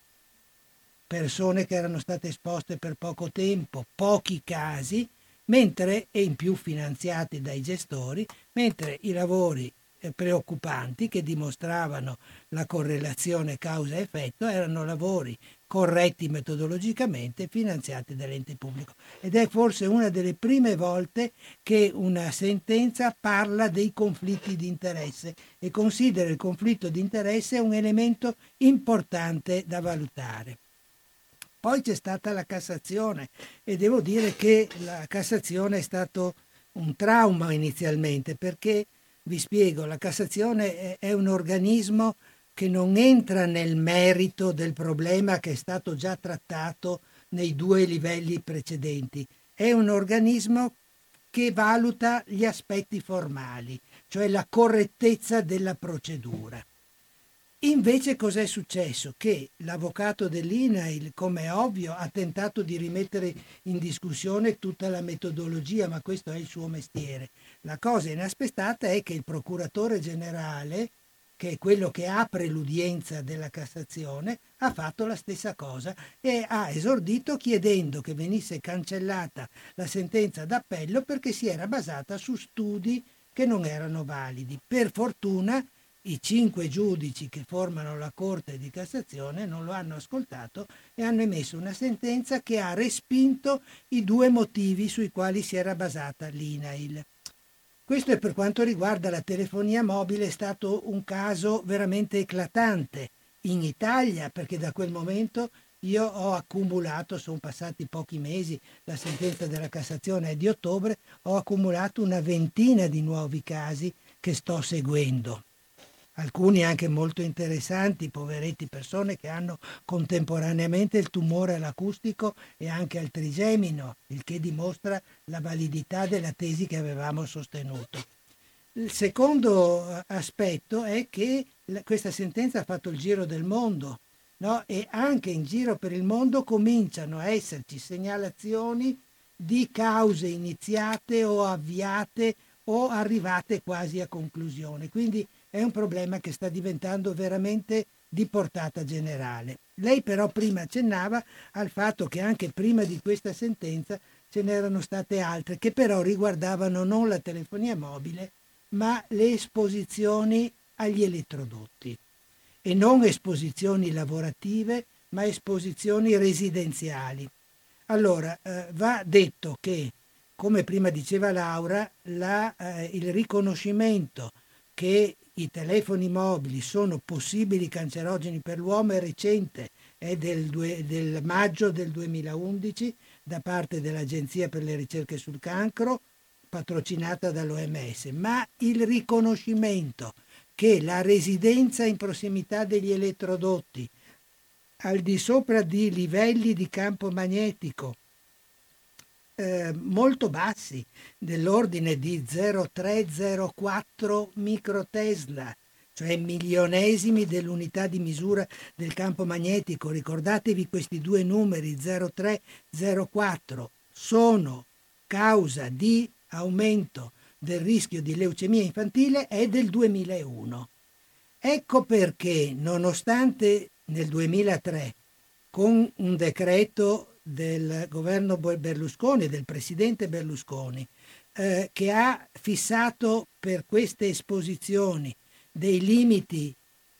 persone che erano state esposte per poco tempo, pochi casi, mentre, e in più finanziati dai gestori, mentre i lavori preoccupanti che dimostravano la correlazione causa-effetto erano lavori corretti metodologicamente finanziati dall'ente pubblico. Ed è forse una delle prime volte che una sentenza parla dei conflitti di interesse e considera il conflitto di interesse un elemento importante da valutare. Poi c'è stata la Cassazione e devo dire che la Cassazione è stato un trauma inizialmente perché, vi spiego, la Cassazione è un organismo che non entra nel merito del problema che è stato già trattato nei due livelli precedenti. È un organismo che valuta gli aspetti formali, cioè la correttezza della procedura. Invece cos'è successo? Che l'avvocato dell'I N A I L, come è ovvio, ha tentato di rimettere in discussione tutta la metodologia, ma questo è il suo mestiere. La cosa inaspettata è che il procuratore generale, che è quello che apre l'udienza della Cassazione, ha fatto la stessa cosa e ha esordito chiedendo che venisse cancellata la sentenza d'appello perché si era basata su studi che non erano validi. Per fortuna i cinque giudici che formano la Corte di Cassazione non lo hanno ascoltato e hanno emesso una sentenza che ha respinto i due motivi sui quali si era basata l'I N A I L. Questo è per quanto riguarda la telefonia mobile, è stato un caso veramente eclatante in Italia, perché da quel momento io ho accumulato, sono passati pochi mesi, la sentenza della Cassazione è di ottobre, ho accumulato una ventina di nuovi casi che sto seguendo. Alcuni anche molto interessanti, poveretti, persone che hanno contemporaneamente il tumore all'acustico e anche al trigemino, il che dimostra la validità della tesi che avevamo sostenuto. Il secondo aspetto è che questa sentenza ha fatto il giro del mondo, no? E anche in giro per il mondo cominciano a esserci segnalazioni di cause iniziate o avviate o arrivate quasi a conclusione. Quindi è un problema che sta diventando veramente di portata generale. Lei però prima accennava al fatto che anche prima di questa sentenza ce n'erano state altre che però riguardavano non la telefonia mobile, ma le esposizioni agli elettrodotti, e non esposizioni lavorative, ma esposizioni residenziali. Allora, eh, va detto che, come prima diceva Laura, la, eh, il riconoscimento che i telefoni mobili sono possibili cancerogeni per l'uomo è recente, è del, due, del maggio del duemilaundici da parte dell'Agenzia per le ricerche sul cancro, patrocinata dall'O M S, ma il riconoscimento che la residenza in prossimità degli elettrodotti, al di sopra di livelli di campo magnetico eh, molto bassi, dell'ordine di zero virgola tre zero quattro microtesla, cioè milionesimi dell'unità di misura del campo magnetico, ricordatevi questi due numeri, zero virgola tre zero quattro, sono causa di aumento del rischio di leucemia infantile, è del duemilauno. Ecco perché, nonostante nel duemilatré, con un decreto del governo Berlusconi, del presidente Berlusconi, eh, che ha fissato per queste esposizioni dei limiti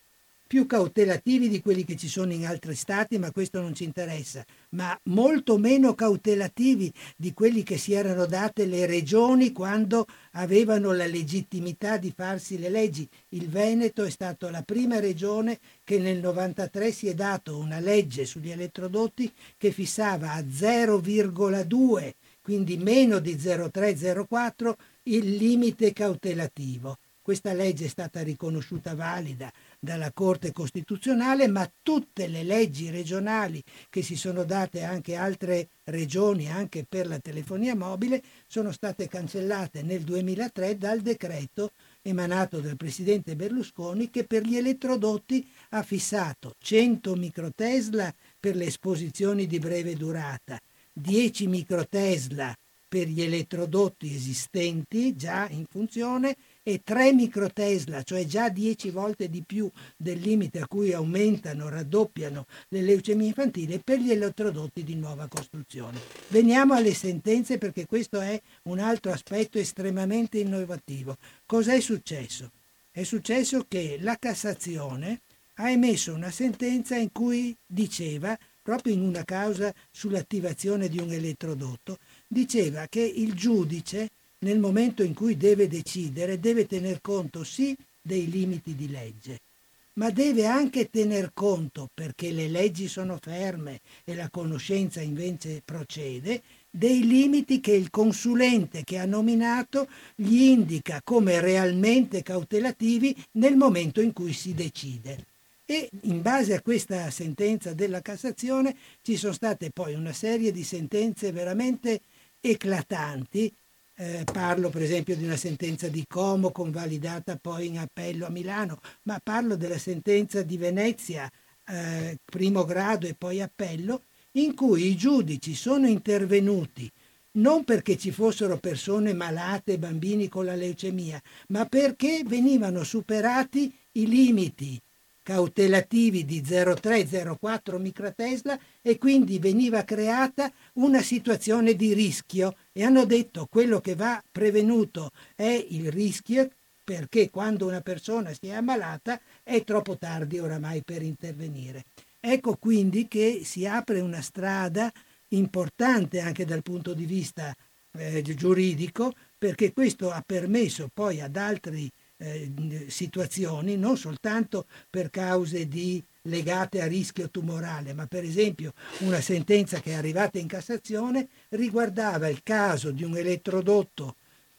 più cautelativi di quelli che ci sono in altri stati, ma questo non ci interessa, ma molto meno cautelativi di quelli che si erano date le regioni quando avevano la legittimità di farsi le leggi. Il Veneto è stato la prima regione che nel novantatré si è dato una legge sugli elettrodotti che fissava a zero virgola due, quindi meno di zero virgola tre zero virgola quattro, il limite cautelativo. Questa legge è stata riconosciuta valida dalla Corte Costituzionale, ma tutte le leggi regionali che si sono date anche altre regioni, anche per la telefonia mobile, sono state cancellate nel duemilatré dal decreto emanato dal presidente Berlusconi, che per gli elettrodotti ha fissato cento microtesla per le esposizioni di breve durata, dieci microtesla per gli elettrodotti esistenti già in funzione e tre microtesla, cioè già dieci volte di più del limite a cui aumentano, raddoppiano le leucemie infantili, per gli elettrodotti di nuova costruzione. Veniamo alle sentenze, perché questo è un altro aspetto estremamente innovativo. Cos'è successo? È successo che la Cassazione ha emesso una sentenza in cui diceva, proprio in una causa sull'attivazione di un elettrodotto, diceva che il giudice, nel momento in cui deve decidere, deve tener conto sì dei limiti di legge, ma deve anche tener conto, perché le leggi sono ferme e la conoscenza invece procede, dei limiti che il consulente che ha nominato gli indica come realmente cautelativi nel momento in cui si decide. E in base a questa sentenza della Cassazione ci sono state poi una serie di sentenze veramente eclatanti. Eh, parlo per esempio di una sentenza di Como convalidata poi in appello a Milano, ma parlo della sentenza di Venezia, eh, primo grado e poi appello, in cui i giudici sono intervenuti non perché ci fossero persone malate, bambini con la leucemia, ma perché venivano superati i limiti cautelativi di zero virgola tre zero virgola quattro microtesla e quindi veniva creata una situazione di rischio, e hanno detto quello che va prevenuto è il rischio, perché quando una persona si è ammalata è troppo tardi oramai per intervenire. Ecco quindi che si apre una strada importante anche dal punto di vista eh, giuridico, perché questo ha permesso poi ad altri Eh, situazioni, non soltanto per cause di, legate a rischio tumorale, ma per esempio una sentenza che è arrivata in Cassazione riguardava il caso di un elettrodotto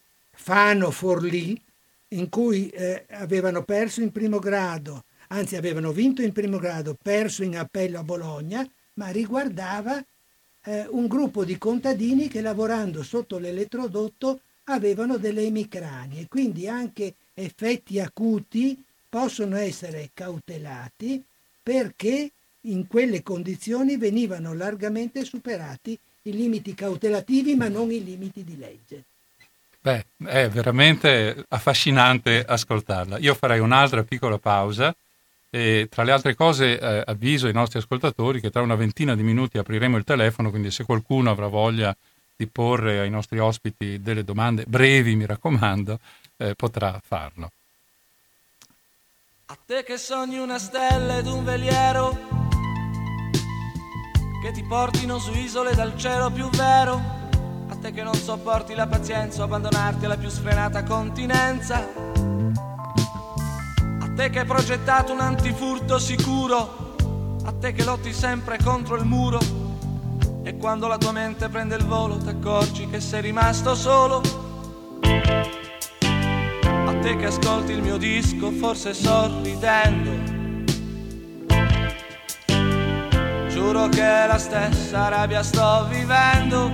Fano-Forlì in cui eh, avevano perso in primo grado, anzi avevano vinto in primo grado, perso in appello a Bologna, ma riguardava eh, un gruppo di contadini che lavorando sotto l'elettrodotto avevano delle emicranie, quindi anche effetti acuti possono essere cautelati perché in quelle condizioni venivano largamente superati i limiti cautelativi ma non i limiti di legge. Beh, è veramente affascinante ascoltarla. Io farei un'altra piccola pausa e tra le altre cose eh, avviso i nostri ascoltatori che tra una ventina di minuti apriremo il telefono, quindi se qualcuno avrà voglia di di porre ai nostri ospiti delle domande brevi, mi raccomando, eh, potrà farlo. A te che sogni una stella ed un veliero che ti portino su isole dal cielo più vero, a te che non sopporti la pazienza o abbandonarti alla più sfrenata continenza, a te che hai progettato un antifurto sicuro, a te che lotti sempre contro il muro e quando la tua mente prende il volo t'accorgi che sei rimasto solo. A te che ascolti il mio disco forse sorridendo, giuro che la stessa rabbia sto vivendo.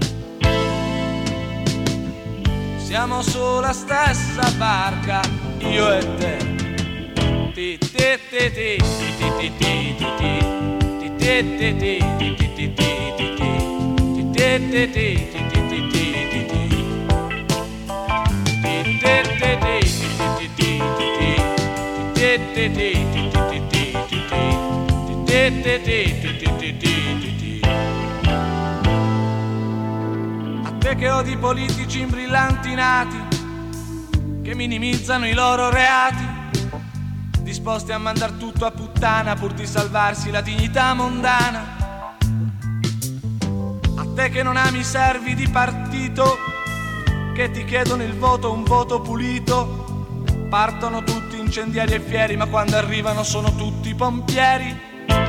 Siamo sulla stessa barca, io e te. Ti ti ti ti ti ti ti ti ti ti ti ti ti ti ti ti ti ti ti a te che odi politici imbrillantinati che minimizzano i loro reati, disposti a mandar tutto a puttana pur di salvarsi la dignità mondana, a te che non ami i servi di partito che ti chiedono il voto, un voto pulito, partono tutti incendiari e fieri ma quando arrivano sono tutti pompieri.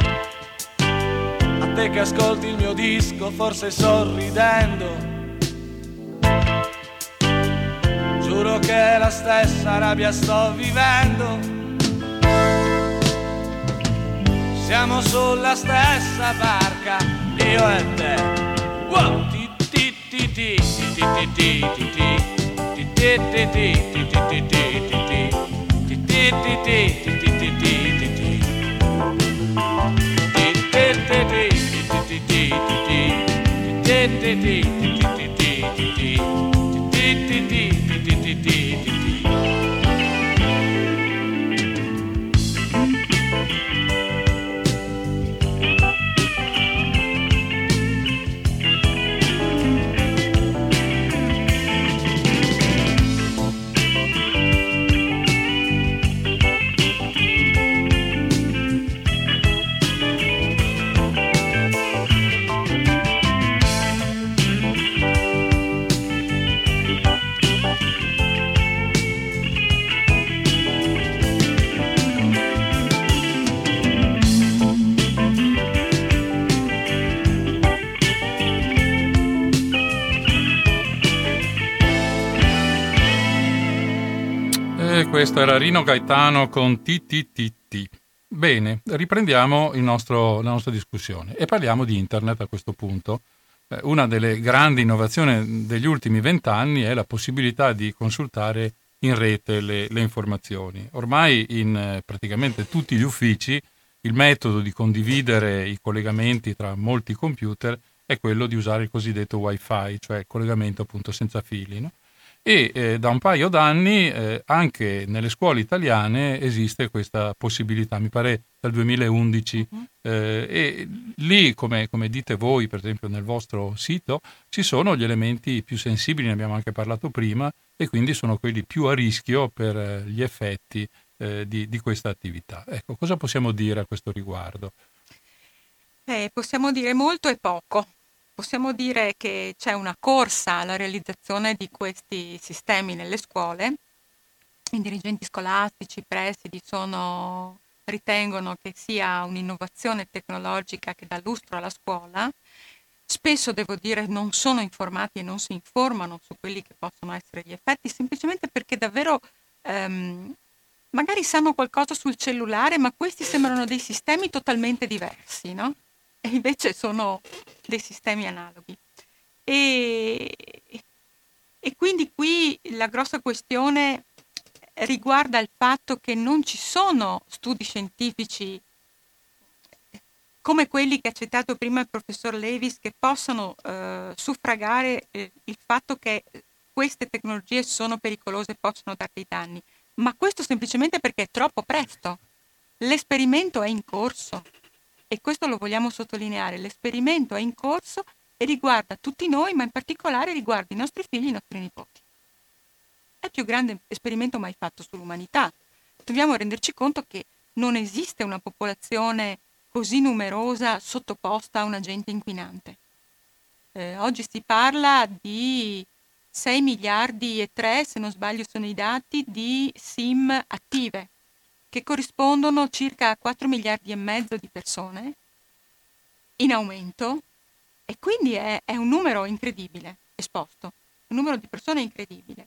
A te che ascolti il mio disco forse sorridendo, giuro che la stessa rabbia sto vivendo. Siamo sulla stessa barca, io e te. Wow! Ti ti ti ti ti ti ti ti ti ti ti ti Questo era Rino Gaetano con T T T T. Bene, riprendiamo il nostro, la nostra discussione e parliamo di internet a questo punto. Eh, una delle grandi innovazioni degli ultimi vent'anni è la possibilità di consultare in rete le, le informazioni. Ormai in eh, praticamente tutti gli uffici il metodo di condividere i collegamenti tra molti computer è quello di usare il cosiddetto Wi-Fi, cioè collegamento appunto senza fili, no? E eh, da un paio d'anni eh, anche nelle scuole italiane esiste questa possibilità, mi pare dal duemilaundici, eh, e lì, come, come dite voi per esempio nel vostro sito, ci sono gli elementi più sensibili, ne abbiamo anche parlato prima, e quindi sono quelli più a rischio per eh, gli effetti eh, di, di questa attività. Ecco, cosa possiamo dire a questo riguardo? Eh, possiamo dire molto e poco. Possiamo dire che c'è una corsa alla realizzazione di questi sistemi nelle scuole. I dirigenti scolastici, presidi sono, ritengono che sia un'innovazione tecnologica che dà lustro alla scuola. Spesso, devo dire, non sono informati e non si informano su quelli che possono essere gli effetti, semplicemente perché davvero ehm, magari sanno qualcosa sul cellulare, ma questi sembrano dei sistemi totalmente diversi, no? E invece sono dei sistemi analoghi. E, e quindi qui la grossa questione riguarda il fatto che non ci sono studi scientifici come quelli che ha citato prima il professor Levis che possano eh, suffragare eh, il fatto che queste tecnologie sono pericolose e possono dare dei danni. Ma questo semplicemente perché è troppo presto. L'esperimento è in corso. E questo lo vogliamo sottolineare, l'esperimento è in corso e riguarda tutti noi, ma in particolare riguarda i nostri figli e i nostri nipoti. È il più grande esperimento mai fatto sull'umanità. Dobbiamo renderci conto che non esiste una popolazione così numerosa sottoposta a un agente inquinante. Eh, oggi si parla di sei miliardi e tre, se non sbaglio sono i dati, di SIM attive, che corrispondono circa a quattro miliardi e mezzo di persone, in aumento, e quindi è, è un numero incredibile esposto, un numero di persone incredibile.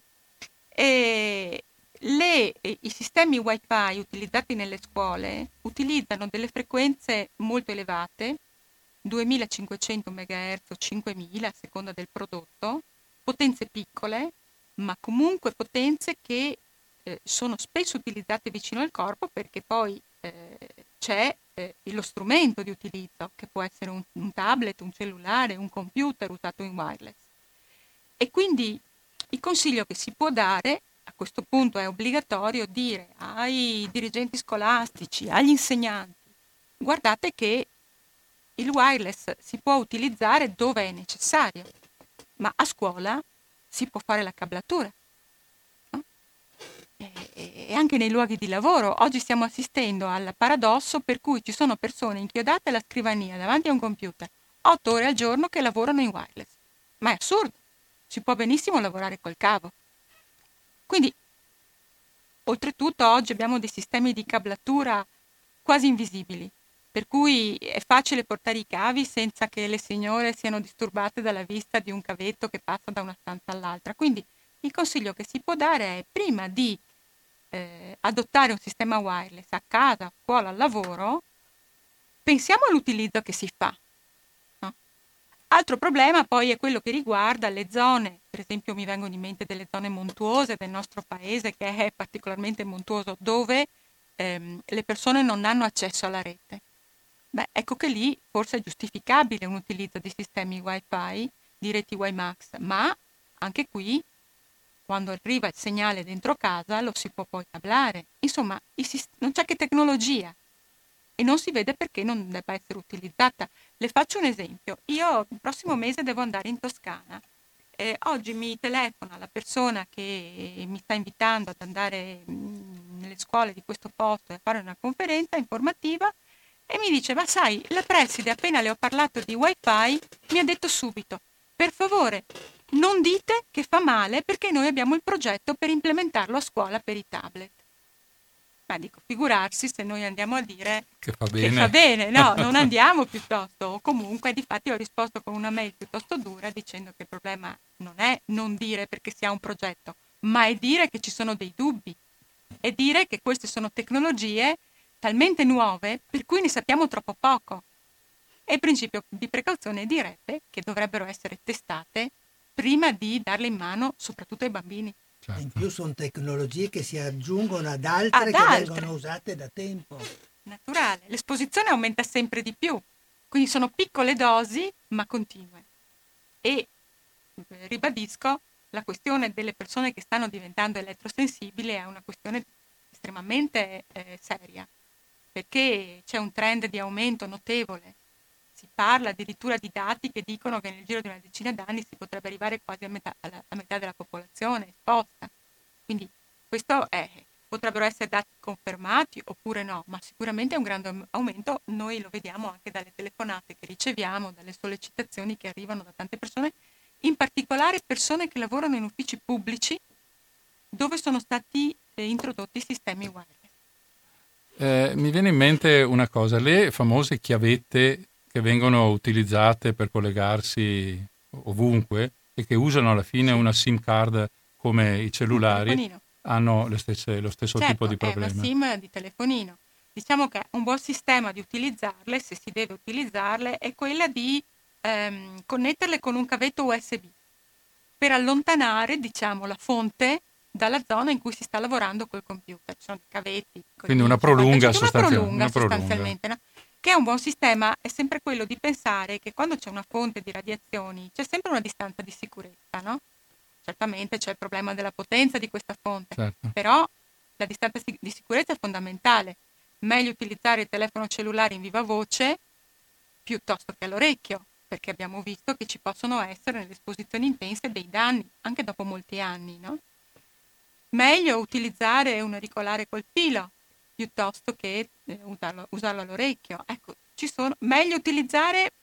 E le, i sistemi Wi-Fi utilizzati nelle scuole utilizzano delle frequenze molto elevate, duemilacinquecento megahertz o cinquemila a seconda del prodotto, potenze piccole, ma comunque potenze che eh, sono spesso utilizzate vicino al corpo, perché poi eh, c'è eh, lo strumento di utilizzo, che può essere un, un tablet, un cellulare, un computer usato in wireless. E quindi il consiglio che si può dare, a questo punto è obbligatorio dire ai dirigenti scolastici, agli insegnanti, guardate che il wireless si può utilizzare dove è necessario, ma a scuola si può fare la cablatura, no? e, e anche nei luoghi di lavoro. Oggi stiamo assistendo al paradosso per cui ci sono persone inchiodate alla scrivania davanti a un computer otto ore al giorno che lavorano in wireless, ma è assurdo. Si può benissimo lavorare col cavo. Quindi, oltretutto, oggi abbiamo dei sistemi di cablatura quasi invisibili, per cui è facile portare i cavi senza che le signore siano disturbate dalla vista di un cavetto che passa da una stanza all'altra. Quindi il consiglio che si può dare è, prima di eh, adottare un sistema wireless a casa, a scuola, al lavoro, pensiamo all'utilizzo che si fa. Altro problema poi è quello che riguarda le zone, per esempio mi vengono in mente delle zone montuose del nostro paese, che è particolarmente montuoso, dove ehm, le persone non hanno accesso alla rete. Beh, ecco che lì forse è giustificabile un utilizzo di sistemi Wi-Fi, di reti WiMAX, ma anche qui, quando arriva il segnale dentro casa, lo si può poi cablare. Insomma, sist- non c'è che tecnologia. E non si vede perché non debba essere utilizzata. Le faccio un esempio. Io il prossimo mese devo andare in Toscana. Eh, oggi mi telefona la persona che mi sta invitando ad andare mh, nelle scuole di questo posto e a fare una conferenza informativa e mi dice: ma sai, la preside, appena le ho parlato di Wi-Fi, mi ha detto subito: per favore, non dite che fa male, perché noi abbiamo il progetto per implementarlo a scuola per i tablet. Ma dico, figurarsi se noi andiamo a dire che fa bene, che fa bene. No, non andiamo piuttosto. O comunque, difatti, ho risposto con una mail piuttosto dura dicendo che il problema non è non dire perché si ha un progetto, ma è dire che ci sono dei dubbi e dire che queste sono tecnologie talmente nuove per cui ne sappiamo troppo poco. E il principio di precauzione direbbe che dovrebbero essere testate prima di darle in mano soprattutto ai bambini. Certo. In più sono tecnologie che si aggiungono ad altre ad che altre. vengono usate da tempo. Naturale, l'esposizione aumenta sempre di più, quindi sono piccole dosi ma continue. E ribadisco, la questione delle persone che stanno diventando elettrosensibili è una questione estremamente eh, seria, perché c'è un trend di aumento notevole. Si parla addirittura di dati che dicono che nel giro di una decina d'anni si potrebbe arrivare quasi a metà, alla, a metà della popolazione esposta. Quindi questo è, potrebbero essere dati confermati oppure no, ma sicuramente è un grande aumento. Noi lo vediamo anche dalle telefonate che riceviamo, dalle sollecitazioni che arrivano da tante persone, in particolare persone che lavorano in uffici pubblici dove sono stati eh, introdotti sistemi wireless. Eh, mi viene in mente una cosa, le famose chiavette che vengono utilizzate per collegarsi ovunque e che usano alla fine una SIM card come i cellulari, hanno le stesse, lo stesso certo, tipo di problema. È una SIM di telefonino. Diciamo che un buon sistema di utilizzarle, se si deve utilizzarle, è quella di ehm, connetterle con un cavetto U S B per allontanare, diciamo, la fonte dalla zona in cui si sta lavorando col computer. Ci sono dei cavetti. Quindi una prolunga, una sostanzialmente, prolunga una prolunga. sostanzialmente, no? Che è un buon sistema, è sempre quello di pensare che quando c'è una fonte di radiazioni c'è sempre una distanza di sicurezza, no? Certamente c'è il problema della potenza di questa fonte, certo. Però la distanza di sicurezza è fondamentale. Meglio utilizzare il telefono cellulare in viva voce piuttosto che all'orecchio, perché abbiamo visto che ci possono essere nelle esposizioni intense dei danni, anche dopo molti anni, no? Meglio utilizzare un auricolare col filo piuttosto che eh, usarlo, usarlo all'orecchio. Ecco, ci sono, meglio utilizzare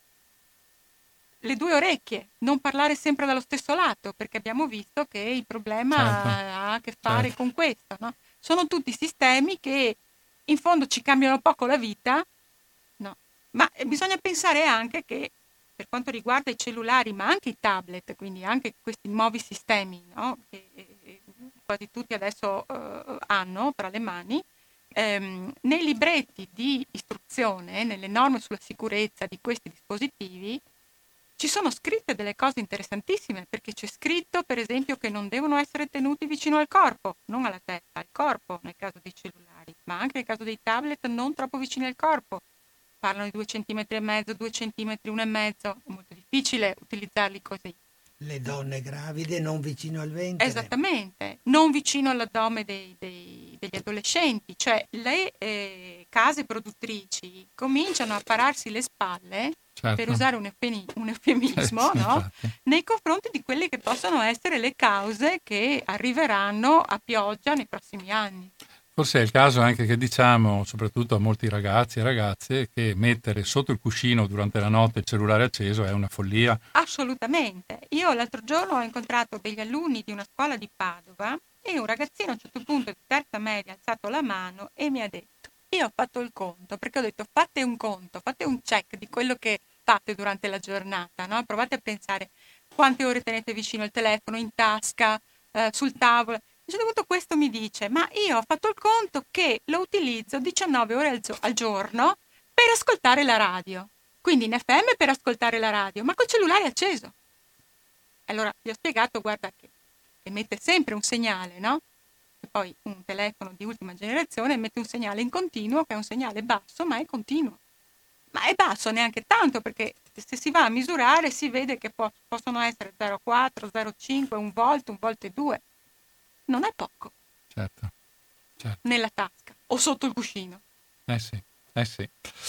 le due orecchie, non parlare sempre dallo stesso lato, perché abbiamo visto che il problema Certo. ha a che fare Certo. con questo, no? Sono tutti sistemi che in fondo ci cambiano poco la vita, no? Ma bisogna pensare anche che per quanto riguarda i cellulari, ma anche i tablet, quindi anche questi nuovi sistemi, no? Che eh, quasi tutti adesso eh, hanno tra le mani, ehm, nei libretti di istruzione, nelle norme sulla sicurezza di questi dispositivi, ci sono scritte delle cose interessantissime, perché c'è scritto, per esempio, che non devono essere tenuti vicino al corpo, non alla testa, al corpo nel caso dei cellulari, ma anche nel caso dei tablet non troppo vicini al corpo. Parlano di due centimetri e mezzo, due centimetri, uno e mezzo, è molto difficile utilizzarli così. Le donne gravide non vicino al ventre. Esattamente, non vicino all'addome dei, dei, degli adolescenti, cioè le eh, case produttrici cominciano a pararsi le spalle, Certo. per usare un, eufemi- un eufemismo, Eh, sì, no? infatti. Nei confronti di quelle che possono essere le cause che arriveranno a pioggia nei prossimi anni. Forse è il caso anche che diciamo, soprattutto a molti ragazzi e ragazze, che mettere sotto il cuscino durante la notte il cellulare acceso è una follia. Assolutamente. Io l'altro giorno ho incontrato degli alunni di una scuola di Padova e un ragazzino a un certo punto di terza media ha alzato la mano e mi ha detto: io ho fatto il conto, perché ho detto fate un conto, fate un check di quello che fate durante la giornata, no? Provate a pensare quante ore tenete vicino il telefono, in tasca, eh, sul tavolo. A un certo punto questo mi dice: ma io ho fatto il conto che lo utilizzo diciannove ore al, gio- al giorno per ascoltare la radio. Quindi in effe emme per ascoltare la radio, ma col cellulare acceso. Allora gli ho spiegato, guarda, che emette sempre un segnale, no? E poi un telefono di ultima generazione emette un segnale in continuo, che è un segnale basso, ma è continuo. Ma è basso neanche tanto, perché se si va a misurare si vede che po- possono essere zero virgola quattro, zero virgola cinque, un volt, un volt e due. Non è poco Certo. Certo. nella tasca o sotto il cuscino. Eh sì, eh sì.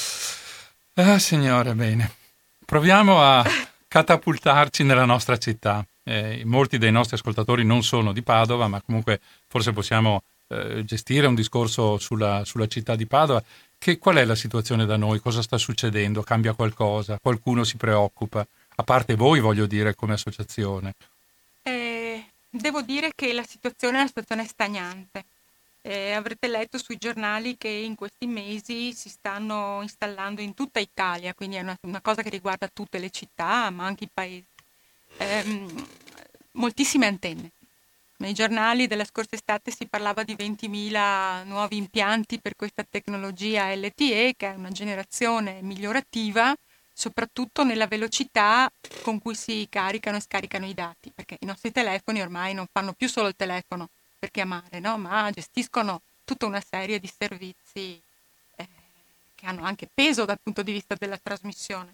Ah, signore, bene. Proviamo a catapultarci nella nostra città. Eh, molti dei nostri ascoltatori non sono di Padova, ma comunque forse possiamo eh, gestire un discorso sulla, sulla città di Padova. Che, qual è la situazione da noi? Cosa sta succedendo? Cambia qualcosa? Qualcuno si preoccupa? A parte voi, voglio dire, come associazione. Eh, devo dire che la situazione è una situazione stagnante. Eh, avrete letto sui giornali che in questi mesi si stanno installando in tutta Italia, quindi è una, una cosa che riguarda tutte le città, ma anche i paesi, ehm, moltissime antenne. Nei giornali della scorsa estate si parlava di ventimila nuovi impianti per questa tecnologia elle ti e, che è una generazione migliorativa, soprattutto nella velocità con cui si caricano e scaricano i dati, perché i nostri telefoni ormai non fanno più solo il telefono per chiamare, no? Ma gestiscono tutta una serie di servizi eh, che hanno anche peso dal punto di vista della trasmissione.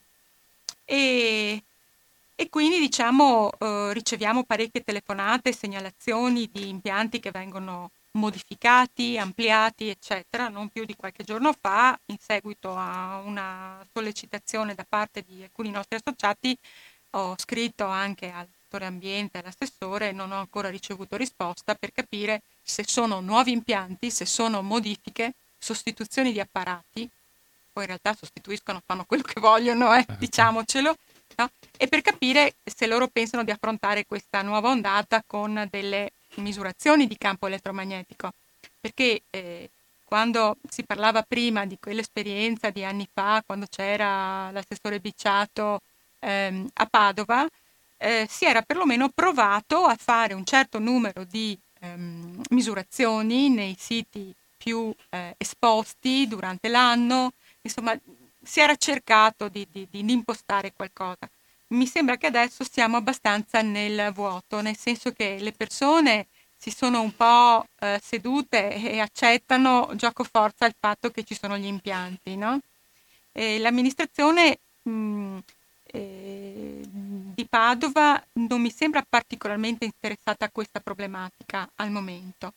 E, e quindi diciamo eh, riceviamo parecchie telefonate, segnalazioni di impianti che vengono modificati, ampliati, eccetera. Non più di qualche giorno fa, in seguito a una sollecitazione da parte di alcuni nostri associati, ho scritto anche al settore ambiente e all'assessore, non ho ancora ricevuto risposta per capire se sono nuovi impianti, se sono modifiche, sostituzioni di apparati. Poi in realtà sostituiscono, fanno quello che vogliono, eh, diciamocelo, no? E per capire se loro pensano di affrontare questa nuova ondata con delle misurazioni di campo elettromagnetico, perché eh, quando si parlava prima di quell'esperienza di anni fa, quando c'era l'assessore Bicciato ehm, a Padova, eh, si era perlomeno provato a fare un certo numero di ehm, misurazioni nei siti più eh, esposti durante l'anno. Insomma, si era cercato di, di, di impostare qualcosa. Mi sembra che adesso siamo abbastanza nel vuoto, nel senso che le persone si sono un po' eh, sedute e accettano gioco forza il fatto che ci sono gli impianti, no? E l'amministrazione mh, eh, di Padova non mi sembra particolarmente interessata a questa problematica al momento.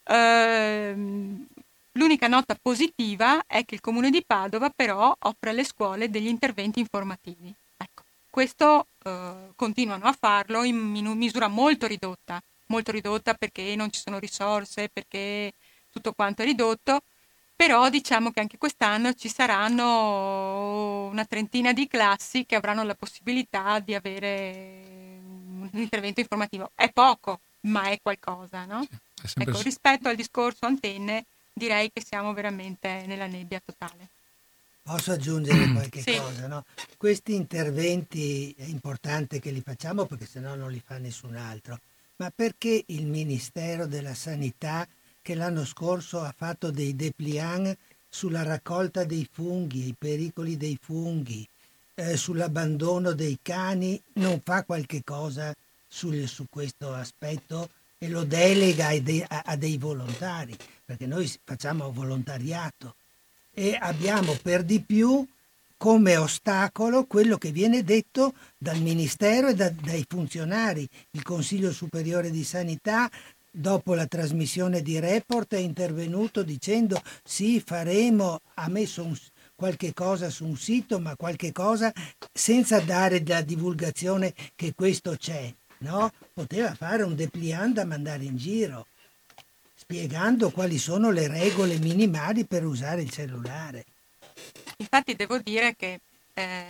Ehm, L'unica nota positiva è che il Comune di Padova però offre alle scuole degli interventi informativi. Ecco, questo eh, continuano a farlo in, in misura molto ridotta, molto ridotta perché non ci sono risorse, perché tutto quanto è ridotto, però diciamo che anche quest'anno ci saranno una trentina di classi che avranno la possibilità di avere un intervento informativo. È poco, ma è qualcosa, no? Sì, è sempre... Ecco, rispetto al discorso antenne, direi che siamo veramente nella nebbia totale. Posso aggiungere qualche Sì. cosa, no? Questi interventi è importante che li facciamo perché sennò non li fa nessun altro. Ma perché il Ministero della Sanità, che l'anno scorso ha fatto dei dépliant sulla raccolta dei funghi, i pericoli dei funghi, eh, sull'abbandono dei cani, non fa qualche cosa sul, su questo aspetto e lo delega ai dei, a, a dei volontari? Perché noi facciamo volontariato e abbiamo per di più come ostacolo quello che viene detto dal Ministero e da, dai funzionari. Il Consiglio Superiore di Sanità, dopo la trasmissione di Report, è intervenuto dicendo sì, faremo, ha messo un, qualche cosa su un sito, ma qualche cosa senza dare la divulgazione che questo c'è, no? Poteva fare un dépliant da mandare in giro, spiegando quali sono le regole minimali per usare il cellulare. Infatti devo dire che eh,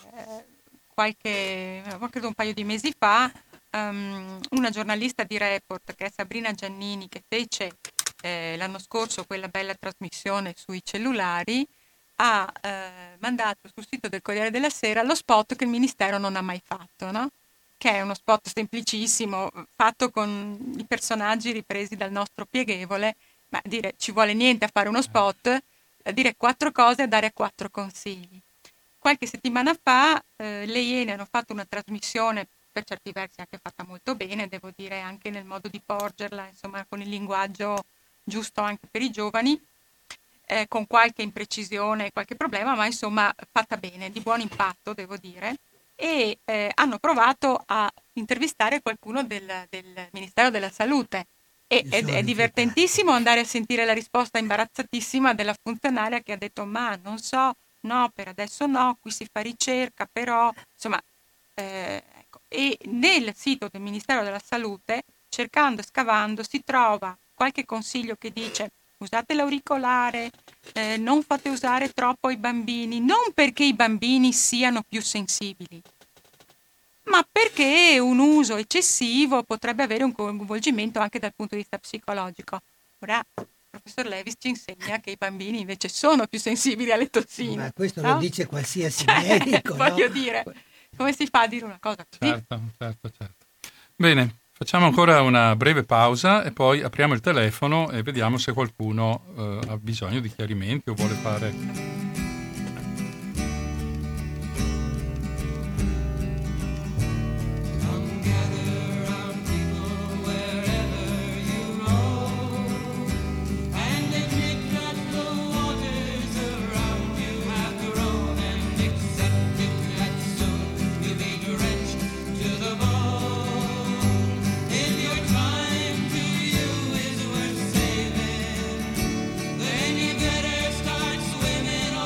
qualche, credo un paio di mesi fa, um, una giornalista di Report, che è Sabrina Giannini, che fece eh, l'anno scorso quella bella trasmissione sui cellulari, ha eh, mandato sul sito del Corriere della Sera lo spot che il Ministero non ha mai fatto, no? Che è uno spot semplicissimo, fatto con i personaggi ripresi dal nostro Pieghevole, ma dire ci vuole niente a fare uno spot, a dire quattro cose e dare quattro consigli. Qualche settimana fa eh, le Iene hanno fatto una trasmissione, per certi versi anche fatta molto bene, devo dire, anche nel modo di porgerla, insomma, con il linguaggio giusto anche per i giovani, eh, con qualche imprecisione e qualche problema, ma insomma fatta bene, di buon impatto, devo dire, e eh, hanno provato a intervistare qualcuno del, del Ministero della Salute. E è, è divertentissimo andare a sentire la risposta imbarazzatissima della funzionaria che ha detto ma non so, no, per adesso no, qui si fa ricerca, però insomma eh, ecco. E nel sito del Ministero della Salute, cercando e scavando, si trova qualche consiglio che dice usate l'auricolare, eh, non fate usare troppo i bambini, non perché i bambini siano più sensibili, ma perché un uso eccessivo potrebbe avere un coinvolgimento anche dal punto di vista psicologico. Ora, il professor Levis ci insegna che i bambini invece sono più sensibili alle tossine. Ma questo no? Lo dice qualsiasi medico. Voglio no? dire, come si fa a dire una cosa così? Certo, certo, certo. Bene, facciamo ancora una breve pausa e poi apriamo il telefono e vediamo se qualcuno eh, ha bisogno di chiarimenti o vuole fare... Then you better start swimming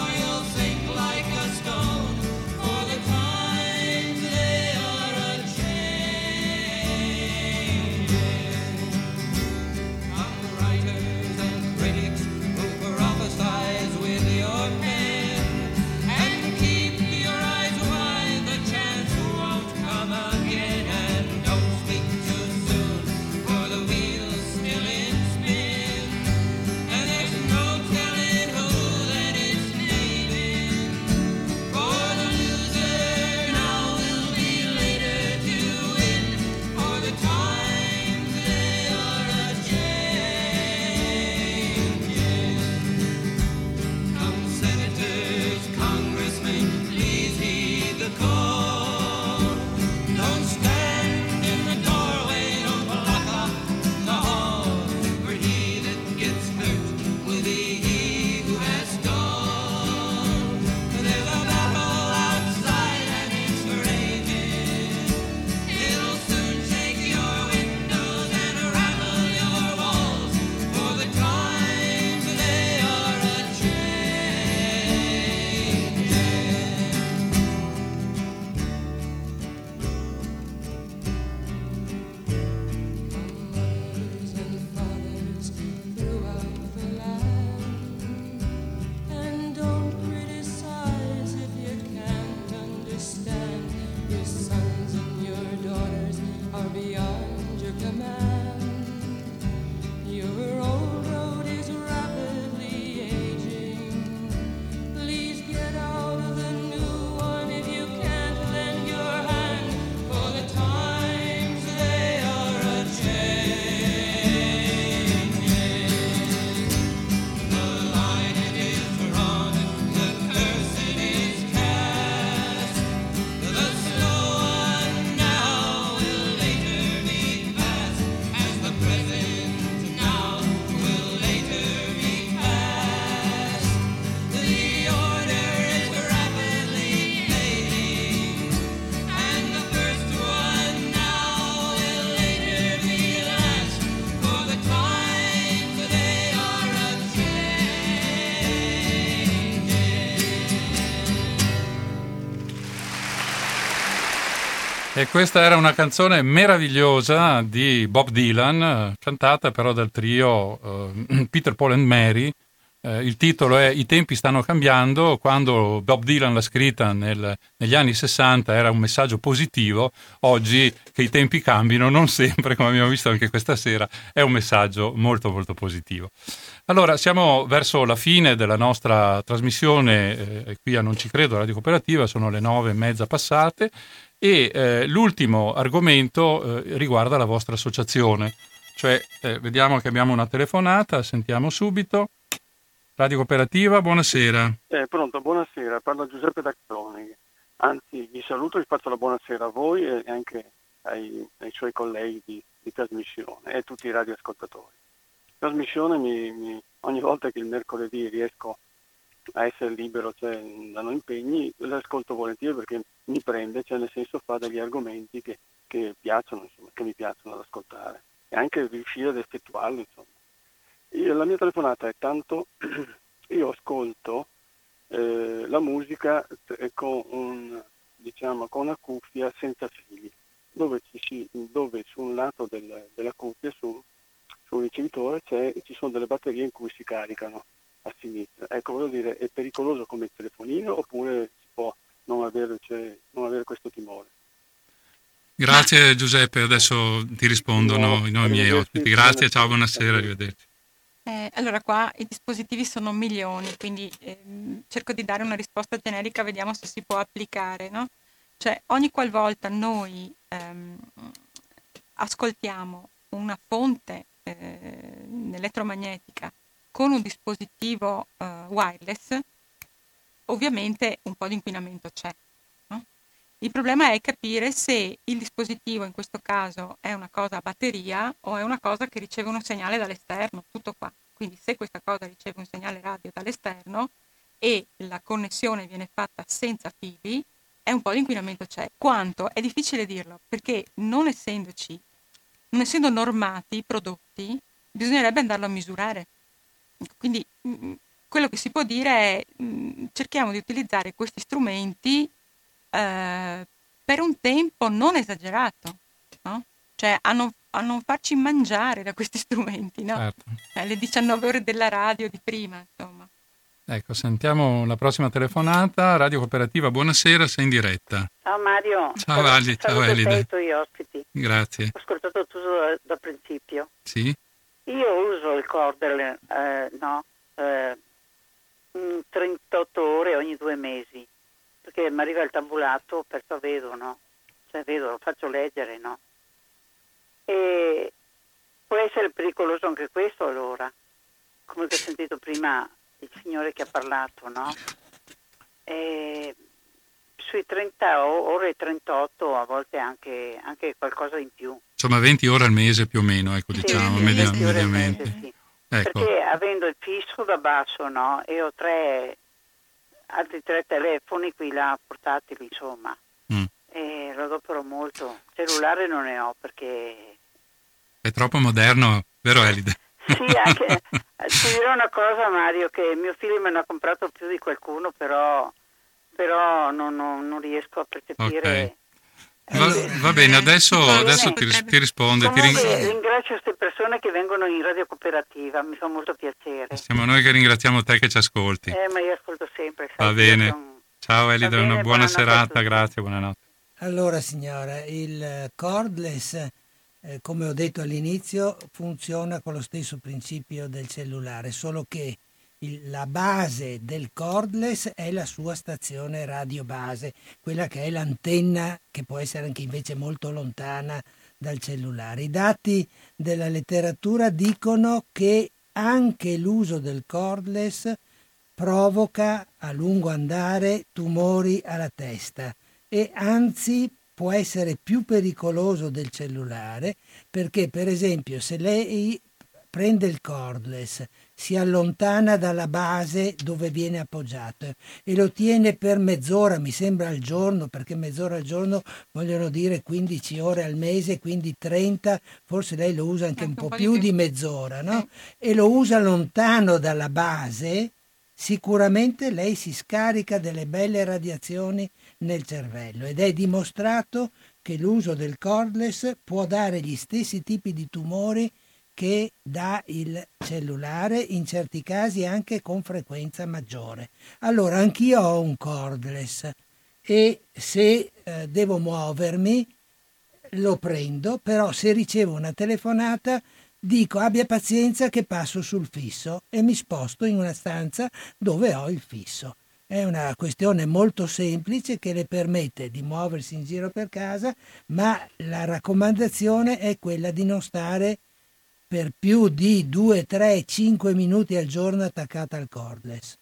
E questa era una canzone meravigliosa di Bob Dylan, cantata però dal trio uh, Peter, Paul and Mary. Uh, il titolo è I tempi stanno cambiando. Quando Bob Dylan l'ha scritta nel, negli anni sessanta era un messaggio positivo. Oggi che i tempi cambino, non sempre, come abbiamo visto anche questa sera, è un messaggio molto molto positivo. Allora, siamo verso la fine della nostra trasmissione eh, qui a Non Ci Credo, Radio Cooperativa, sono le nove e mezza passate. E eh, l'ultimo argomento eh, riguarda la vostra associazione, cioè eh, vediamo che abbiamo una telefonata, sentiamo subito. Radio Cooperativa, buonasera. Eh, pronto, buonasera, parla Giuseppe D'Acroni. Anzi, vi saluto e vi faccio la buonasera a voi e anche ai, ai suoi colleghi di, di trasmissione e a tutti i radioascoltatori. Trasmissione mi, mi, ogni volta che il mercoledì riesco a essere libero, cioè danno impegni, l'ascolto volentieri perché mi prende, cioè nel senso fa degli argomenti che, che piacciono, insomma, che mi piacciono ad ascoltare e anche riuscire ad effettuarlo, insomma. Io, la mia telefonata è tanto, io ascolto eh, la musica con un, diciamo, con una cuffia senza fili, dove, ci si, dove su un lato del, della cuffia, su, sul ricevitore, c'è, ci sono delle batterie in cui si caricano a sinistra. Ecco, voglio dire, è pericoloso come il telefonino oppure si può non avere, cioè, non avere questo timore? Grazie Giuseppe, adesso ti rispondono no, i no, miei ospiti. Grazie, ciao, buonasera, arrivederci. Eh, allora qua i dispositivi sono milioni, quindi ehm, cerco di dare una risposta generica, vediamo se si può applicare, no? Cioè ogni qualvolta noi ehm, ascoltiamo una fonte eh, elettromagnetica con un dispositivo uh, wireless, ovviamente un po' di inquinamento c'è, no? Il problema è capire se il dispositivo in questo caso è una cosa a batteria o è una cosa che riceve un segnale dall'esterno, tutto qua. Quindi se questa cosa riceve un segnale radio dall'esterno e la connessione viene fatta senza fili, è un po' di inquinamento c'è. Quanto? È difficile dirlo, perché non essendoci, non essendo normati i prodotti, bisognerebbe andarlo a misurare. Quindi mh, quello che si può dire è mh, cerchiamo di utilizzare questi strumenti eh, per un tempo non esagerato, no? Cioè a non, a non farci mangiare da questi strumenti, no? Certo. Eh, le diciannove ore della radio di prima, insomma. Ecco, sentiamo la prossima telefonata. Radio Cooperativa, buonasera, sei in diretta. Ciao Mario. Ciao Ali, ciao Elida. Saluto i ospiti. Grazie. Ho ascoltato tutto da, da principio. Sì? Io uso il Cordel, eh, no, eh, trentotto ore ogni due mesi, perché mi arriva il tabulato, perciò vedo, no? Cioè vedo, lo faccio leggere, no? E può essere pericoloso anche questo allora, come che ho sentito prima il signore che ha parlato, no? E sui trenta ore, trentotto, a volte anche, anche qualcosa in più. Insomma venti ore al mese più o meno, ecco, sì, diciamo, sì, media, venti ore al mediamente. mese, sì. Ecco. Perché avendo il fisso da basso, no? E ho tre, altri tre telefoni qui là portatili, insomma. Mm. E lo adopero molto. Cellulare non ne ho perché... È troppo moderno, vero Elida? Sì, anche... ti dirò una cosa Mario, che mio figlio me ne ha comprato più di qualcuno, però, però non, non, non riesco a percepire... Okay. Va, va bene, adesso, adesso ti, ti risponde. Comunque, ti ring... ringrazio queste persone che vengono in Radio Cooperativa, mi fa molto piacere. Siamo noi che ringraziamo te che ci ascolti. Eh, ma io ascolto sempre. Va bene. Sono... Ciao Elida, una buona, buona serata, grazie, buonanotte. Allora signora, il cordless, eh, come ho detto all'inizio, funziona con lo stesso principio del cellulare, solo che il, la base del cordless è la sua stazione radio base, quella che è l'antenna, che può essere anche invece molto lontana dal cellulare. I dati della letteratura dicono che anche l'uso del cordless provoca a lungo andare tumori alla testa e anzi può essere più pericoloso del cellulare, perché per esempio se lei prende il cordless, si allontana dalla base dove viene appoggiato e lo tiene per mezz'ora, mi sembra al giorno, perché mezz'ora al giorno vogliono dire quindici ore al mese, quindi trenta, forse lei lo usa anche, anche un, po' un po' più di, di mezz'ora, no? Sì. E lo usa lontano dalla base, sicuramente lei si scarica delle belle radiazioni nel cervello ed è dimostrato che l'uso del cordless può dare gli stessi tipi di tumori che dà il cellulare, in certi casi anche con frequenza maggiore. Allora, anch'io ho un cordless e se eh, devo muovermi lo prendo, però se ricevo una telefonata dico abbia pazienza che passo sul fisso e mi sposto in una stanza dove ho il fisso. È una questione molto semplice che le permette di muoversi in giro per casa, ma la raccomandazione è quella di non stare per più di due, tre, cinque minuti al giorno attaccata al cordless.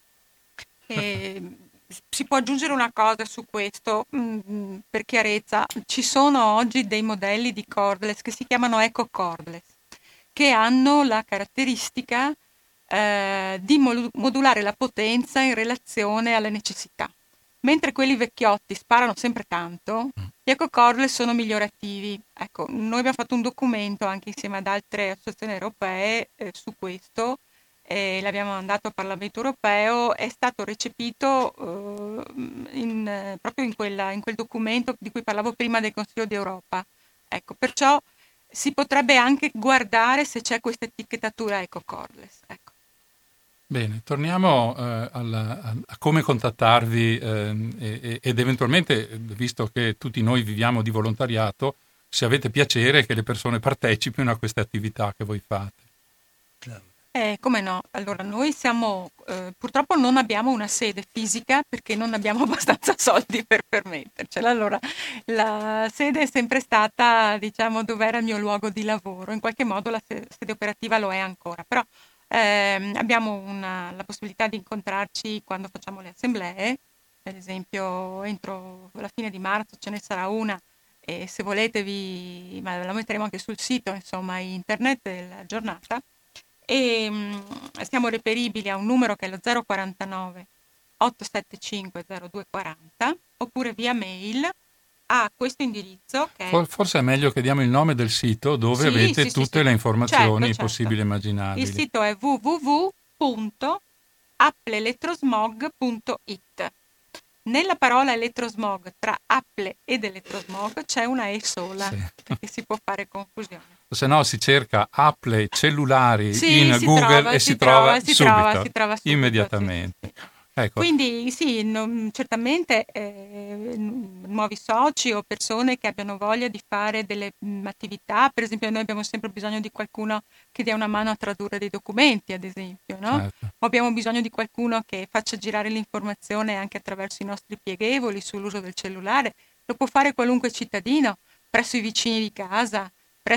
E si può aggiungere una cosa su questo, mh, per chiarezza. Ci sono oggi dei modelli di cordless che si chiamano Eco Cordless, che hanno la caratteristica eh, di modulare la potenza in relazione alle necessità. Mentre quelli vecchiotti sparano sempre tanto, gli Eco Cordless sono migliorativi. Ecco, noi abbiamo fatto un documento anche insieme ad altre associazioni europee eh, su questo, e l'abbiamo mandato al Parlamento europeo, è stato recepito eh, in, eh, proprio in, quella, in quel documento di cui parlavo prima del Consiglio d'Europa. Ecco, perciò si potrebbe anche guardare se c'è questa etichettatura Eco Cordless. Ecco. Bene, torniamo eh, alla, a, a come contattarvi eh, e, ed eventualmente, visto che tutti noi viviamo di volontariato, se avete piacere che le persone partecipino a queste attività che voi fate. Eh, come no? Allora, noi siamo, eh, purtroppo non abbiamo una sede fisica perché non abbiamo abbastanza soldi per permettercela. Allora, la sede è sempre stata, diciamo, dove era il mio luogo di lavoro. In qualche modo la sede operativa lo è ancora, però ehm, abbiamo una, la possibilità di incontrarci quando facciamo le assemblee. Per esempio, entro la fine di marzo ce ne sarà una e se volete vi, ma la metteremo anche sul sito, insomma, internet della giornata. E mh, siamo reperibili a un numero che è lo zero quarantanove ottocentosettantacinque zero due quaranta oppure via mail a questo indirizzo che è... Forse è meglio che diamo il nome del sito dove sì, avete sì, tutte sì, le sì. informazioni Certo, certo. possibili e immaginabili. Il sito è w w w punto apple elettrosmog punto i t. Nella parola elettrosmog, tra Apple ed elettrosmog c'è una E sola, sì. Perché si può fare confusione. Se no si cerca Apple cellulari sì, in Google trova, e si, si trova, trova, si subito, trova, si trova subito, immediatamente. Sì, sì. Ecco. Quindi sì, non, certamente eh, nuovi soci o persone che abbiano voglia di fare delle mh, attività, per esempio noi abbiamo sempre bisogno di qualcuno che dia una mano a tradurre dei documenti, ad esempio, no? Certo. O abbiamo bisogno di qualcuno che faccia girare l'informazione anche attraverso i nostri pieghevoli sull'uso del cellulare. Lo può fare qualunque cittadino, presso i vicini di casa,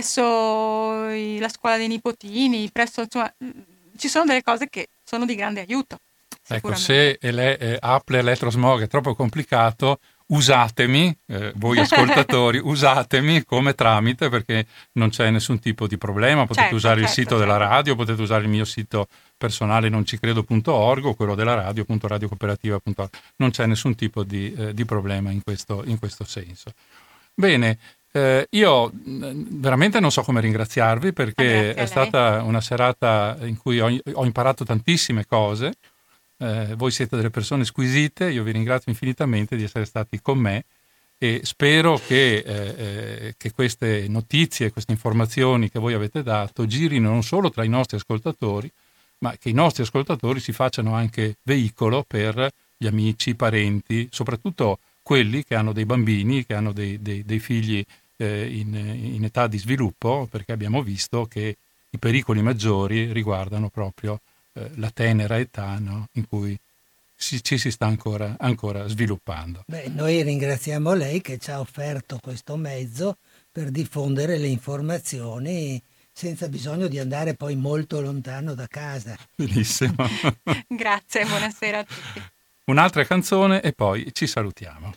presso i, la scuola dei nipotini, presso, insomma, mh, ci sono delle cose che sono di grande aiuto. Ecco, se ele- eh, Apple Elettrosmog è troppo complicato, usatemi, eh, voi ascoltatori, usatemi come tramite perché non c'è nessun tipo di problema. Potete certo, usare certo, il sito certo. della radio, potete usare il mio sito personale noncicredo punto org o quello della radio, appunto radiocooperativa punto org. Non c'è nessun tipo di, eh, di problema in questo, in questo senso. Bene, eh, io veramente non so come ringraziarvi perché è stata una serata in cui ho, ho imparato tantissime cose. Eh, voi siete delle persone squisite, io vi ringrazio infinitamente di essere stati con me e spero che, eh, che queste notizie, queste informazioni che voi avete dato girino non solo tra i nostri ascoltatori, ma che i nostri ascoltatori si facciano anche veicolo per gli amici, i parenti, soprattutto quelli che hanno dei bambini, che hanno dei, dei, dei figli eh, in, in età di sviluppo, perché abbiamo visto che i pericoli maggiori riguardano proprio la tenera età, no? In cui si, ci si sta ancora, ancora sviluppando. Beh, noi ringraziamo lei che ci ha offerto questo mezzo per diffondere le informazioni senza bisogno di andare poi molto lontano da casa. Benissimo. Grazie, buonasera a tutti. Un'altra canzone e poi ci salutiamo.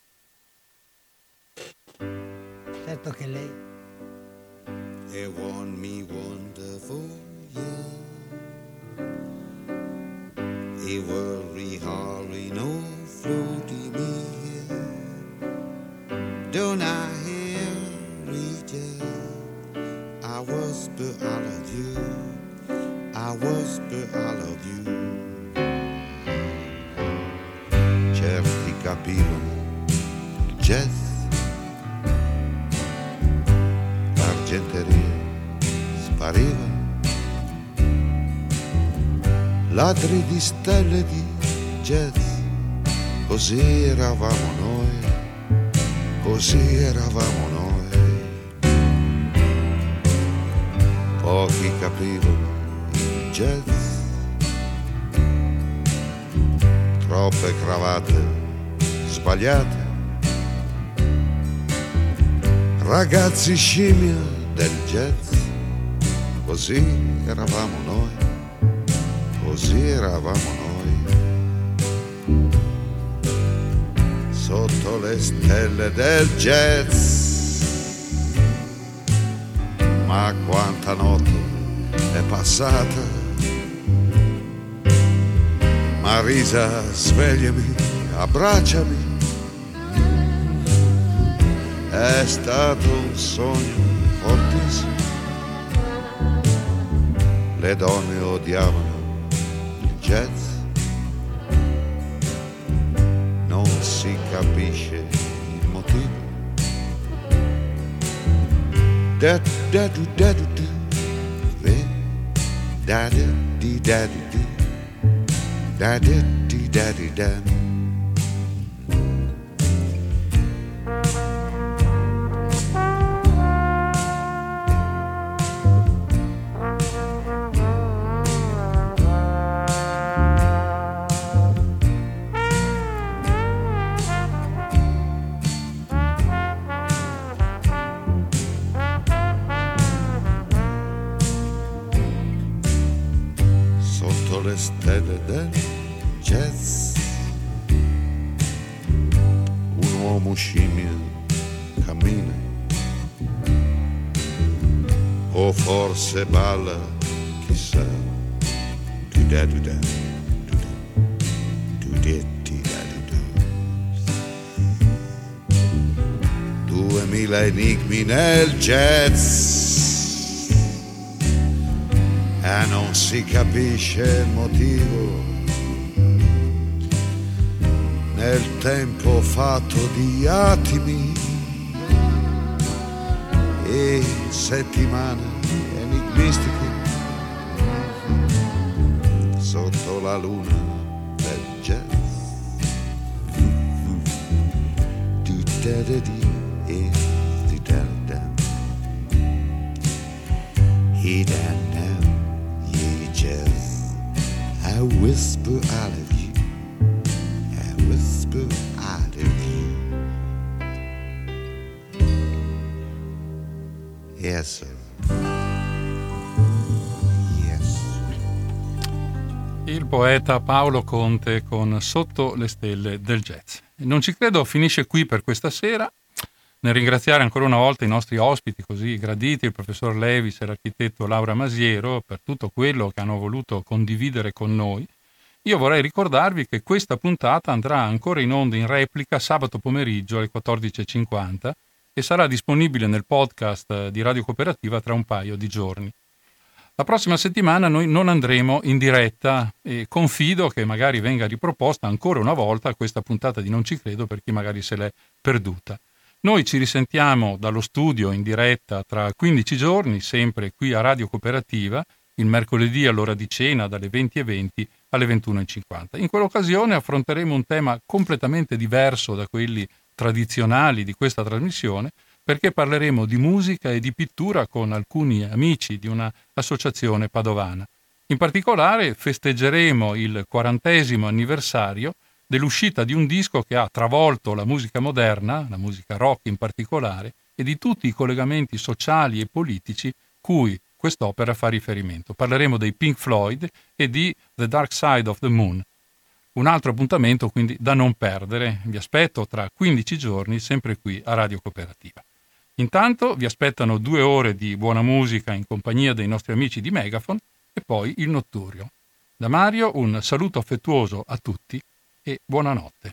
Certo che lei... They want me wonderful, yeah. A worry, hurry, no floaty me here. Don't I hear reach? I whisper I love you. I whisper I love you. Certi capirono il jazz spariva. Ladri di stelle di jazz, così eravamo noi, così eravamo noi. Pochi capivano il jazz, troppe cravatte sbagliate, ragazzi scimmia del jazz, così eravamo noi, così eravamo noi, sotto le stelle del jazz. Ma quanta notte è passata, Marisa, svegliami, abbracciami, è stato un sogno fortissimo. Le donne odiavano il jazz, non si capisce il motivo. Da da du da du du, da da di da di di, da da di da di da. Le stelle del jazz, un uomo scimmia cammina, o forse balla, chissà. Du-da, du-da, du-da, du-da, du-da, du-da. Duemila enigmi nel jazz, e non si capisce il motivo, nel tempo fatto di attimi e settimane enigmistiche, sotto la luna del jazz. Du-da-da-di e du-da-da, he-da-da. I whisper I love you, I whisper I love you. Yes, sir. Yes. Il poeta Paolo Conte con Sotto le stelle del jazz. Non ci credo finisce qui per questa sera. Nel ringraziare ancora una volta i nostri ospiti così graditi, il professor Levis e l'architetto Laura Masiero, per tutto quello che hanno voluto condividere con noi, io vorrei ricordarvi che questa puntata andrà ancora in onda in replica sabato pomeriggio alle quattordici e cinquanta e sarà disponibile nel podcast di Radio Cooperativa tra un paio di giorni. La prossima settimana noi non andremo in diretta e confido che magari venga riproposta ancora una volta questa puntata di Non ci credo per chi magari se l'è perduta. Noi ci risentiamo dallo studio in diretta tra quindici giorni, sempre qui a Radio Cooperativa, il mercoledì all'ora di cena dalle venti e venti alle ventuno e cinquanta. In quell'occasione affronteremo un tema completamente diverso da quelli tradizionali di questa trasmissione, perché parleremo di musica e di pittura con alcuni amici di un'associazione padovana. In particolare festeggeremo il quarantesimo anniversario dell'uscita di un disco che ha travolto la musica moderna, la musica rock in particolare, e di tutti i collegamenti sociali e politici cui quest'opera fa riferimento. Parleremo dei Pink Floyd e di The Dark Side of the Moon. Un altro appuntamento quindi da non perdere. Vi aspetto tra quindici giorni, sempre qui a Radio Cooperativa. Intanto vi aspettano due ore di buona musica in compagnia dei nostri amici di Megafon e poi il Notturio. Da Mario un saluto affettuoso a tutti e buonanotte.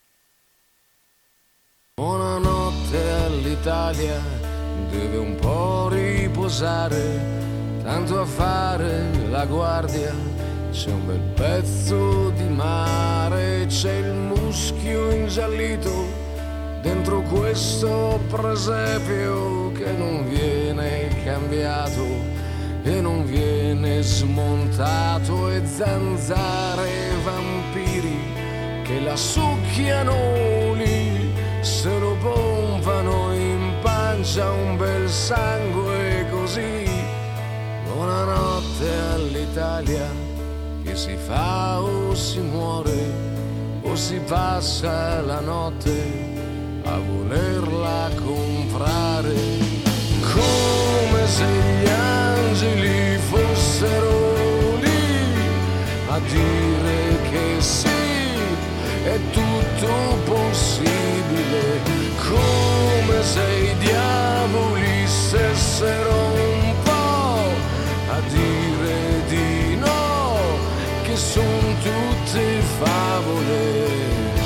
Buonanotte all'Italia, deve un po' riposare, tanto a fare la guardia, c'è un bel pezzo di mare, c'è il muschio ingiallito dentro questo presepio che non viene cambiato, e non viene smontato, e zanzare e vampiri che la succhiano lì, se lo pompano in pancia un bel sangue così. Buonanotte all'Italia che si fa o si muore o si passa la notte a volerla comprare, come se gli angeli fossero lì a dire che sì, è tutto possibile, come se i diavoli stessero un po' a dire di no, che son tutte favole.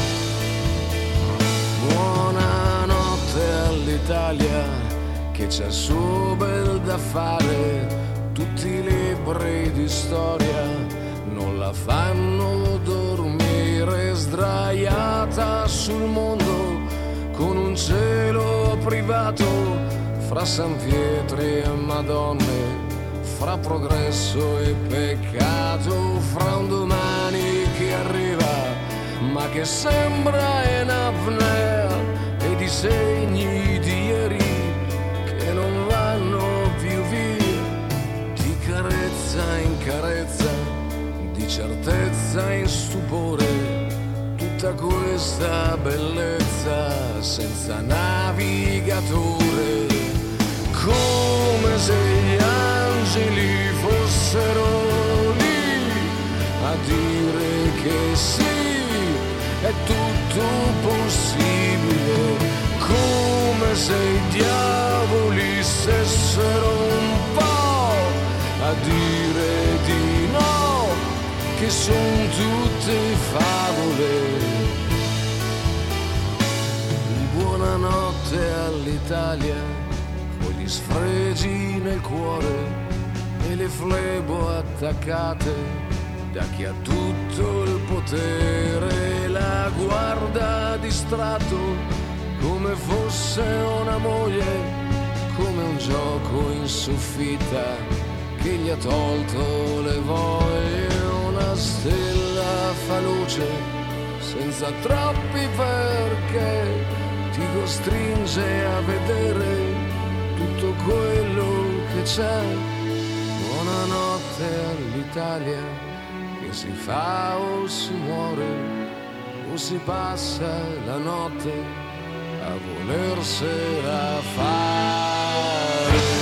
Buonanotte all'Italia che c'ha il suo bel da fare, tutti i libri di storia non la fanno dormire, sdraiata sul mondo con un cielo privato, fra San Pietri e Madonne, fra progresso e peccato, fra un domani che arriva ma che sembra in apnea, e di segni di ieri che non vanno più via, di carezza in carezza, di certezza in stupore, tutta questa bellezza senza navigatore, come se gli angeli fossero lì a dire che sì, è tutto possibile, come se i diavoli stessero un po' a dire di no, che son tutte favole. Buonanotte all'Italia, con gli sfregi nel cuore e le flebo attaccate da chi ha tutto il potere, la guarda distratto come fosse una moglie, come un gioco in soffitta che gli ha tolto le voglie. Una stella fa luce senza troppi perché, ti costringe a vedere tutto quello che c'è. Buonanotte all'Italia che si fa o si muore o si passa la notte a volersela fare.